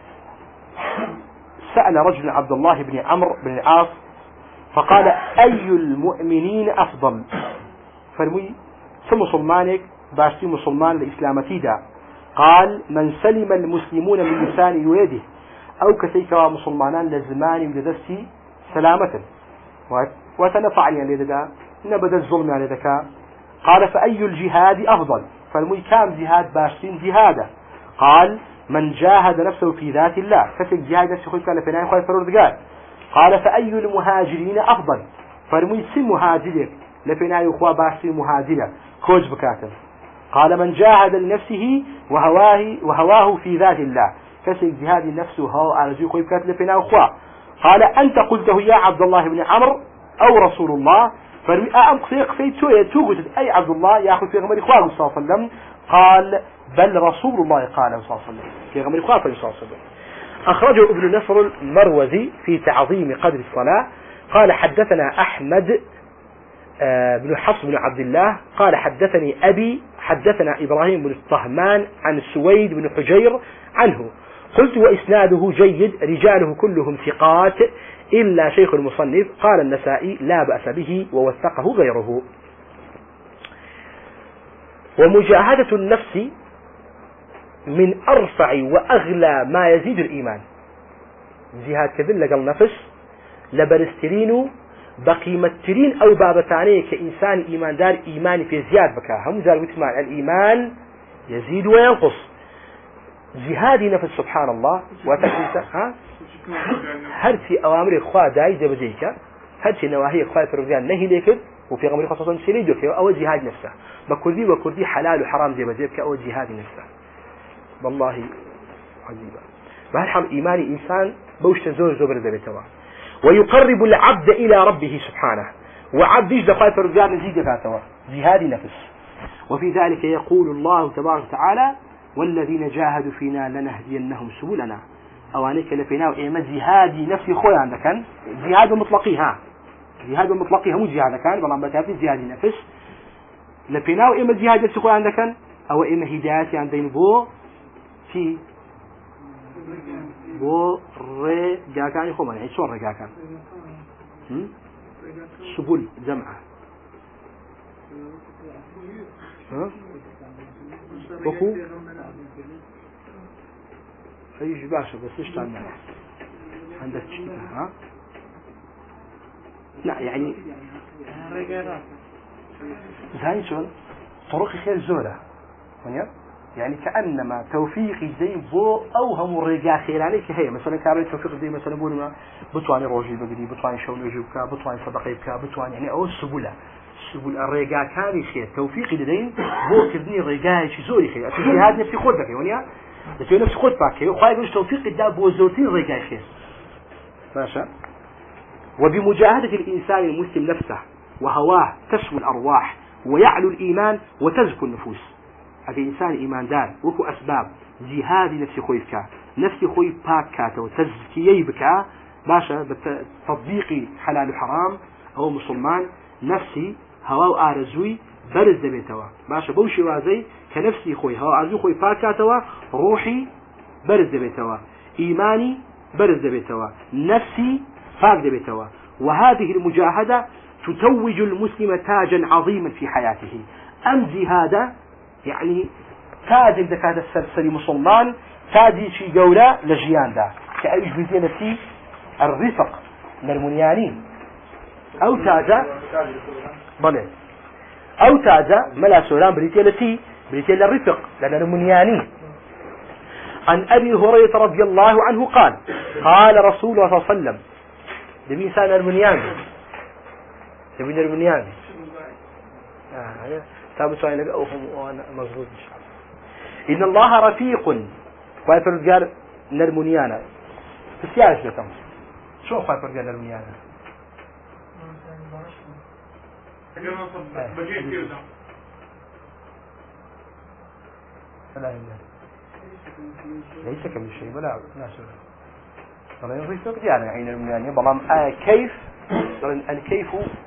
سأل رجل عبد الله بن عمرو بن العاص فقال أي المؤمنين أفضل فرمي سمسلمانك باشتي مسلمان لإسلامتي دا قال من سلم المسلمون من لسان ويده أو كسيك مسلمانان لزمان ولدستي سلامة وتنفع يعني لذا نبذ الظلم على ذكاء قال فأي الجهاد أفضل فالمي كام جهاد باشتين جهاده قال من جاهد نفسه في ذات الله كسك جهاد نفسه خوي كان فنان خوي فرود قال قال فأي المهاجرين أفضل فالمي سم مهاجرك لفنان أخوة باشتين مهاجرة كوج بكاتب قال من جاهد لنفسه وهواه وهواه في ذات الله كسك جهاد نفسه هو على زي خوي بكاتب لفنان أخوة قال أنت قلته يا عبد الله بن عمرو أو رسول الله فرمي أم قصيق في توي توجد أي عبد الله يأخذ في غمر إخوانه صلى الله عليه وسلم قال بل رسول الله قال صلى الله عليه وسلم في غمر إخوانه صلى الله عليه وسلم أخرجه ابن نصر المروزي في تعظيم قدر الصلاة قال حدثنا أحمد بن حفص بن عبد الله قال حدثني أبي حدثنا إبراهيم بن الطهمان عن سويد بن حجير عنه قلت وإسناده جيد رجاله كلهم ثقات إلا شيخ المصنف قال النسائي لا بأس به ووثقه غيره. ومجاهدة النفس من أرفع وأغلى ما يزيد الإيمان جهاد كذل لقى النفس لبرسترين بقيمترين أو بابتاني كإنسان إيمان دار إيمان في زياد بكا هم ذلك مثل الإيمان يزيد وينقص جهادي نفس سبحان الله وتحديث ها هرتي أوامر إخوة داي جبزيك هرتي نواهي إخوة فرزيان نهي ليك وفي غمر خصوصا سيريدو في أو جهاد نفسه بكردي وكردي حلال وحرام زي بجيبك أو جهاد نفسه والله عجيبة. بهالحال إيمان إنسان بوش تزور زبر ذبتوا ويقرب العبد إلى ربه سبحانه وعبد يجد خايف رجال نزيد كاتوا جهاد نفس. وفي ذلك يقول الله تبارك وتعالى والذين جاهدوا فينا لنهدينهم سبلنا أوانيك لفينا وإيما جهادي نفسي خويا عندك كان جهاد مطلقي ها جهاد مطلقي هم جهاد كان بلان بتعرف جهاد نفس لفينا وإيما جهاد نفسي خويا عندك كان أو إيما هدايتي عندين بو في بو ري جاكان يخوما يعني شو رجع كان سبل جمعة ها وكو أي باشا بس إيش تعمل عندك شيء ها لا يعني زين شو طرق خير زورة يعني كأنما توفيقي زي بو أوهم الرجاء خير عليك هي مثلا كاري توفيق زي مثلا بقولنا بتواني روجي بقدي بتواني شون يجوبك بتواني صدقي بك بتواني يعني أو السبلة سبل الرجاء كان خير توفيقي لدين بو كذني الرجاء شيء زوري خير أشوف هذا نفسي خود بك ونيا لكن نفسي خود بك وخايف إيش توفيق ده بو زوتين الرجاء خير ماشى. وبمجاهدة الإنسان المسلم نفسه وهواه تسمو الأرواح ويعلو الإيمان وتزكو النفوس. هذا إنسان إيمان دار وكو أسباب جهاد نفسي خوي بك نفسي خوي باكات وتزكيي بك باشا بتطبيق حلال وحرام أو مسلمان نفسي هوا آرزوي برز دبيتوا باشا بوشي وازي كنفسي خوي هوا آرزوي خوي باكاتوا روحي برز دبيتوا إيماني برز دبيتوا نفسي فاك دبيتوا. وهذه المجاهدة تتوج المسلم تاجا عظيما في حياته. أم جهاد يعني تاج دكات السلسلي مسلمان تاجي شي جولة لجيان دا كأيش بيتين في الرفق للمنيانين أو تاجا بلى أو تاجا ملا سولان بريتين لتي بريتين للرفق لأن المنيانين. عن أبي هريرة رضي الله عنه قال قال رسول الله صلى الله عليه وسلم لمن سان المنيان لمن المنيان آه تابو سؤال أوهم وأنا مظبوط إن شاء الله. إن الله رفيق خايف قال نرمونيانا بسياش لكم شو خايف قال نرمونيانا ليس كم شيء بلا ناس ولا يرفيق يعني عين المنياني بلام آه كيف الكيف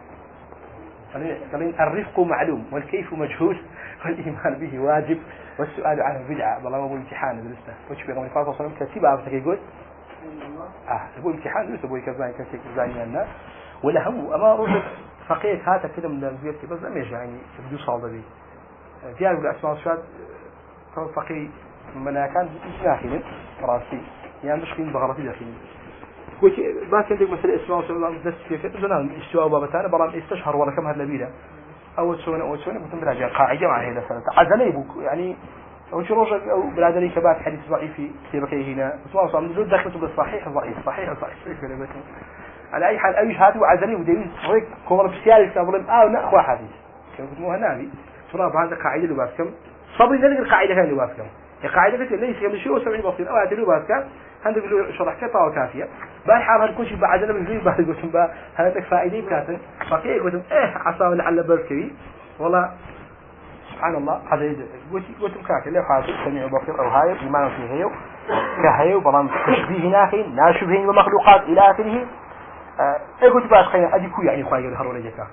قالين الرفق معلوم والكيف مجهول والإيمان به واجب والسؤال عنه بدعة والله هو امتحان درسته وش في قوم الفاضل صلى الله عليه وسلم كتيبة عرفتك يقول آه هو امتحان درسته بوي كذاني كتيك كذاني لنا ولا هم أما روح فقيك هذا كده من الزيادة بس لم يجي يعني تبدو صالة بي في هذا الأسماء والشهاد فقي من كان داخلين راسي يعني مش فين بغرتي داخلين وش ما كان عندك مثلا اسماء وسلام دست في كتب زمان استواء بابتان برام استشهر ولا كم هالنبيله أو تسوون أو تسوون مثل براجع قاعدة مع هذا سنة عزلي بوك يعني أو شو رجع أو بلادني شباب حديث ضعيف في كتابك هنا اسماء وسلام نزول دخلته بالصحيح ضعيف صحيح ضعيف في لبته على أي حال أيش هاتوا عزلي ودين ريك كور بسيارة كابرم آه نأخذ حديث كم كنت مو هنابي ترى بهذا قاعدة لباسكم صبي ذلك القاعدة كان لباسكم القاعدة كتير ليس كم شيء وسبعين بسيط أو هاتوا لباسك عندك له شرح كتاب وكافية بالحال هالكل شيء بعد أنا بنزيد بعد قلتم بقى هذا فائدة كاتن فكيف قلتم إيه عصا لعل بركبي والله سبحان الله هذا يد قلتم كاك اللي حاصل سميع بصير أو هاي إيمان فيه هيو كهيو بلام تشبيه ناخين ناشبهين بمخلوقات إلى آخره إيه قلت باش خير أدي كوي يعني خواهي هرولة جكا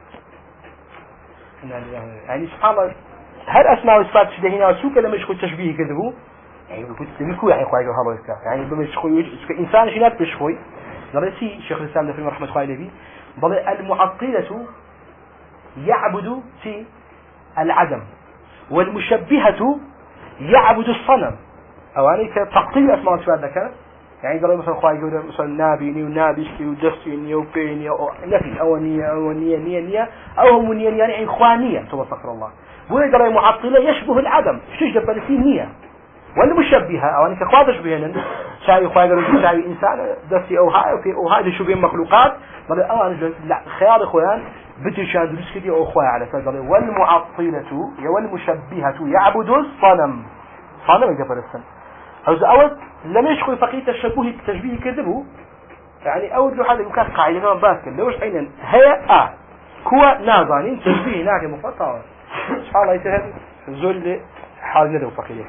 يعني سبحان الله هل أسماء وصفات شبهنا وسوك لما يشكل تشبيه كذبوا يعني قلت لمكو يعني خواهي هرولة جكا يعني بمشخوي إنسان شنات بشخوي نرسي شيخ الإسلام في رحمة الله عليه بل المعطلة يعبد في العدم والمشبهة يعبد الصنم أو يعني كتقطيع أسماء وصفات ذكر يعني قالوا مثلا خواهي يقول مثلا نابيني ونابشتي ودستيني وبيني نفي أو نية أو نية نية نية أو هم نية يعني إخوانية توفق الله وين قالوا معطلة يشبه العدم شو جاب لسي نية والمشبهة أو يعني كخوات شبهنا شاي خواهي قالوا شاي إنسان دستي أو هاي وفي أو هاي شبه مخلوقات بل أوان لا خيار إخوان بتشان دروس كدي أو خويا على سجل والمعطلة والمشبهة يعبد الصنم صنم يقبل السن أو أول لم يشكو فقيه الشبه تشبيه كذبه يعني أول له هذا مكان قاعدة كمان باسكت لوش عينا هي آه كوا نازانين تشبيه ناقة مفطرة سبحان الله يسهل زول حال ندو فقيه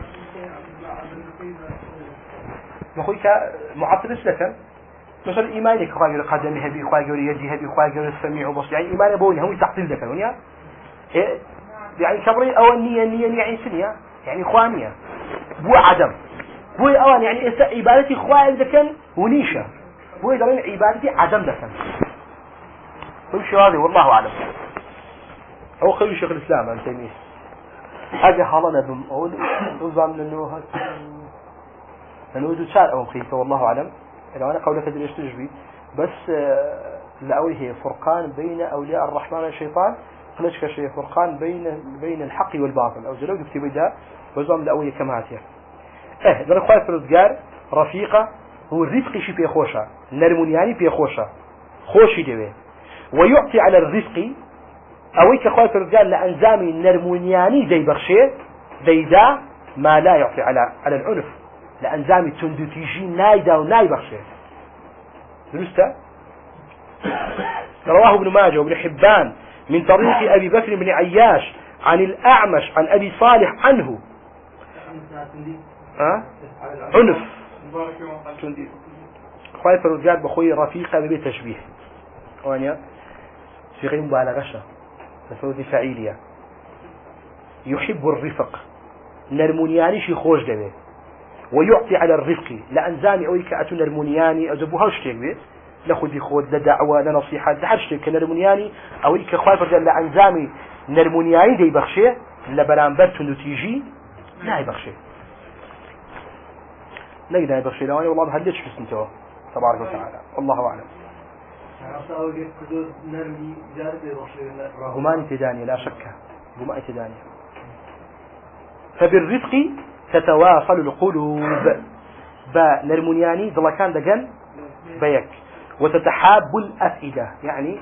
نخوي كمعطل لك مثلا إيمانك خواجه القدم هبي خواجه اليد هبي خواجه السميع وبصير يعني إيمان أبوني هم تعطيل ذكر ونيا إيه يعني كبري أو النية النية يعني سنية يعني خوانية بو عدم بو أوان يعني إس عبادتي خواجه ذكر ونيشة بو يدرين عبادتي عدم ذكر وش هذا والله أعلم أو خير شيخ الإسلام عن تيمية هذا حالنا بم أول نظام لأنه لأنه دو شار أو خيفة والله أعلم لو أنا قولك هذا ليش تجبي بس الأول هي فرقان بين أولياء الرحمن والشيطان خلش كشيء فرقان بين بين الحق والباطل أو زلوا في بداء وزام الأول كما هاتيه إيه ذا الخوف الرزقار رفيقة هو الرزق شيء في خوشة نرمونياني في خوشة خوشي دبي ويعطي على الرزق أو كخوف الرزقار لأنزامي نرمونياني زي بخشي زي دا ما لا يعطي على على العنف لأنزامي تندتيجي نايدا وناي بخشي درسته رواه ابن ماجه وابن حبان من طريق أبي بكر بن عياش عن الأعمش عن أبي صالح عنه أه؟ عنف خايف الرجال بخوي رفيقة ببيت تشبيه وانيا في غير مبالغة تفوز فعيلية يحب الرفق نرمونياني شي خوش دبي ويعطي على الرفق لأنزامي أو كأتو نرمونياني أزبوها وشتيك بي لخذ خود لدعوة لنصيحة لحرشتك نرمونياني أو إيك خايف الرجال لأنزامي نرمونياني دي بخشي لبرانبرت نتيجي لا يبخشي لا يبخشي لواني والله هلتش في سنتوه تبارك وتعالى والله أعلم همان تداني لا شك همان تداني فبالرفق تتواصل القلوب با نرمونياني ضلكان دقن بيك وتتحاب الأفئدة يعني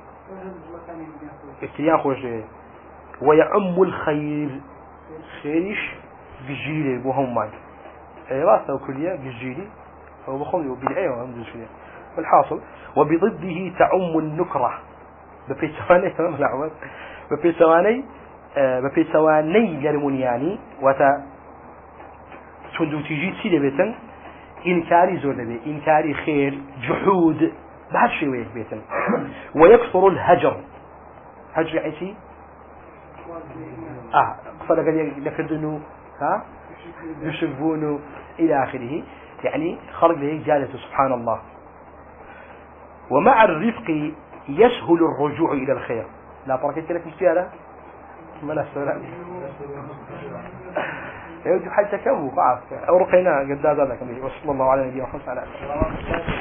اكتيان خوش ويعم الخير خيرش بجيلي بوهمان اي راسه وكلية بجيلي هو بخمي وبالعيه وهم شوية والحاصل وبضده تعم النكرة بفيسواني تمام العوض بفيسواني آه بفيسواني نرمونياني وتا تندو تيجي تسيدة بيتن إنكاري زور بي إنكاري خير جحود بعد شيء ويك بيتن ويكثر الهجر هجر عيسي اه قصد قال لكردنو ها يشبونه إلى آخره يعني خرج له جالته سبحان الله ومع الرفق يسهل الرجوع إلى الخير لا بركت لك مشكلة ما نسأل يوجد حاجة كم وقعت أو رقينا قد ذلك وصلى الله على نبينا محمد وعلى آله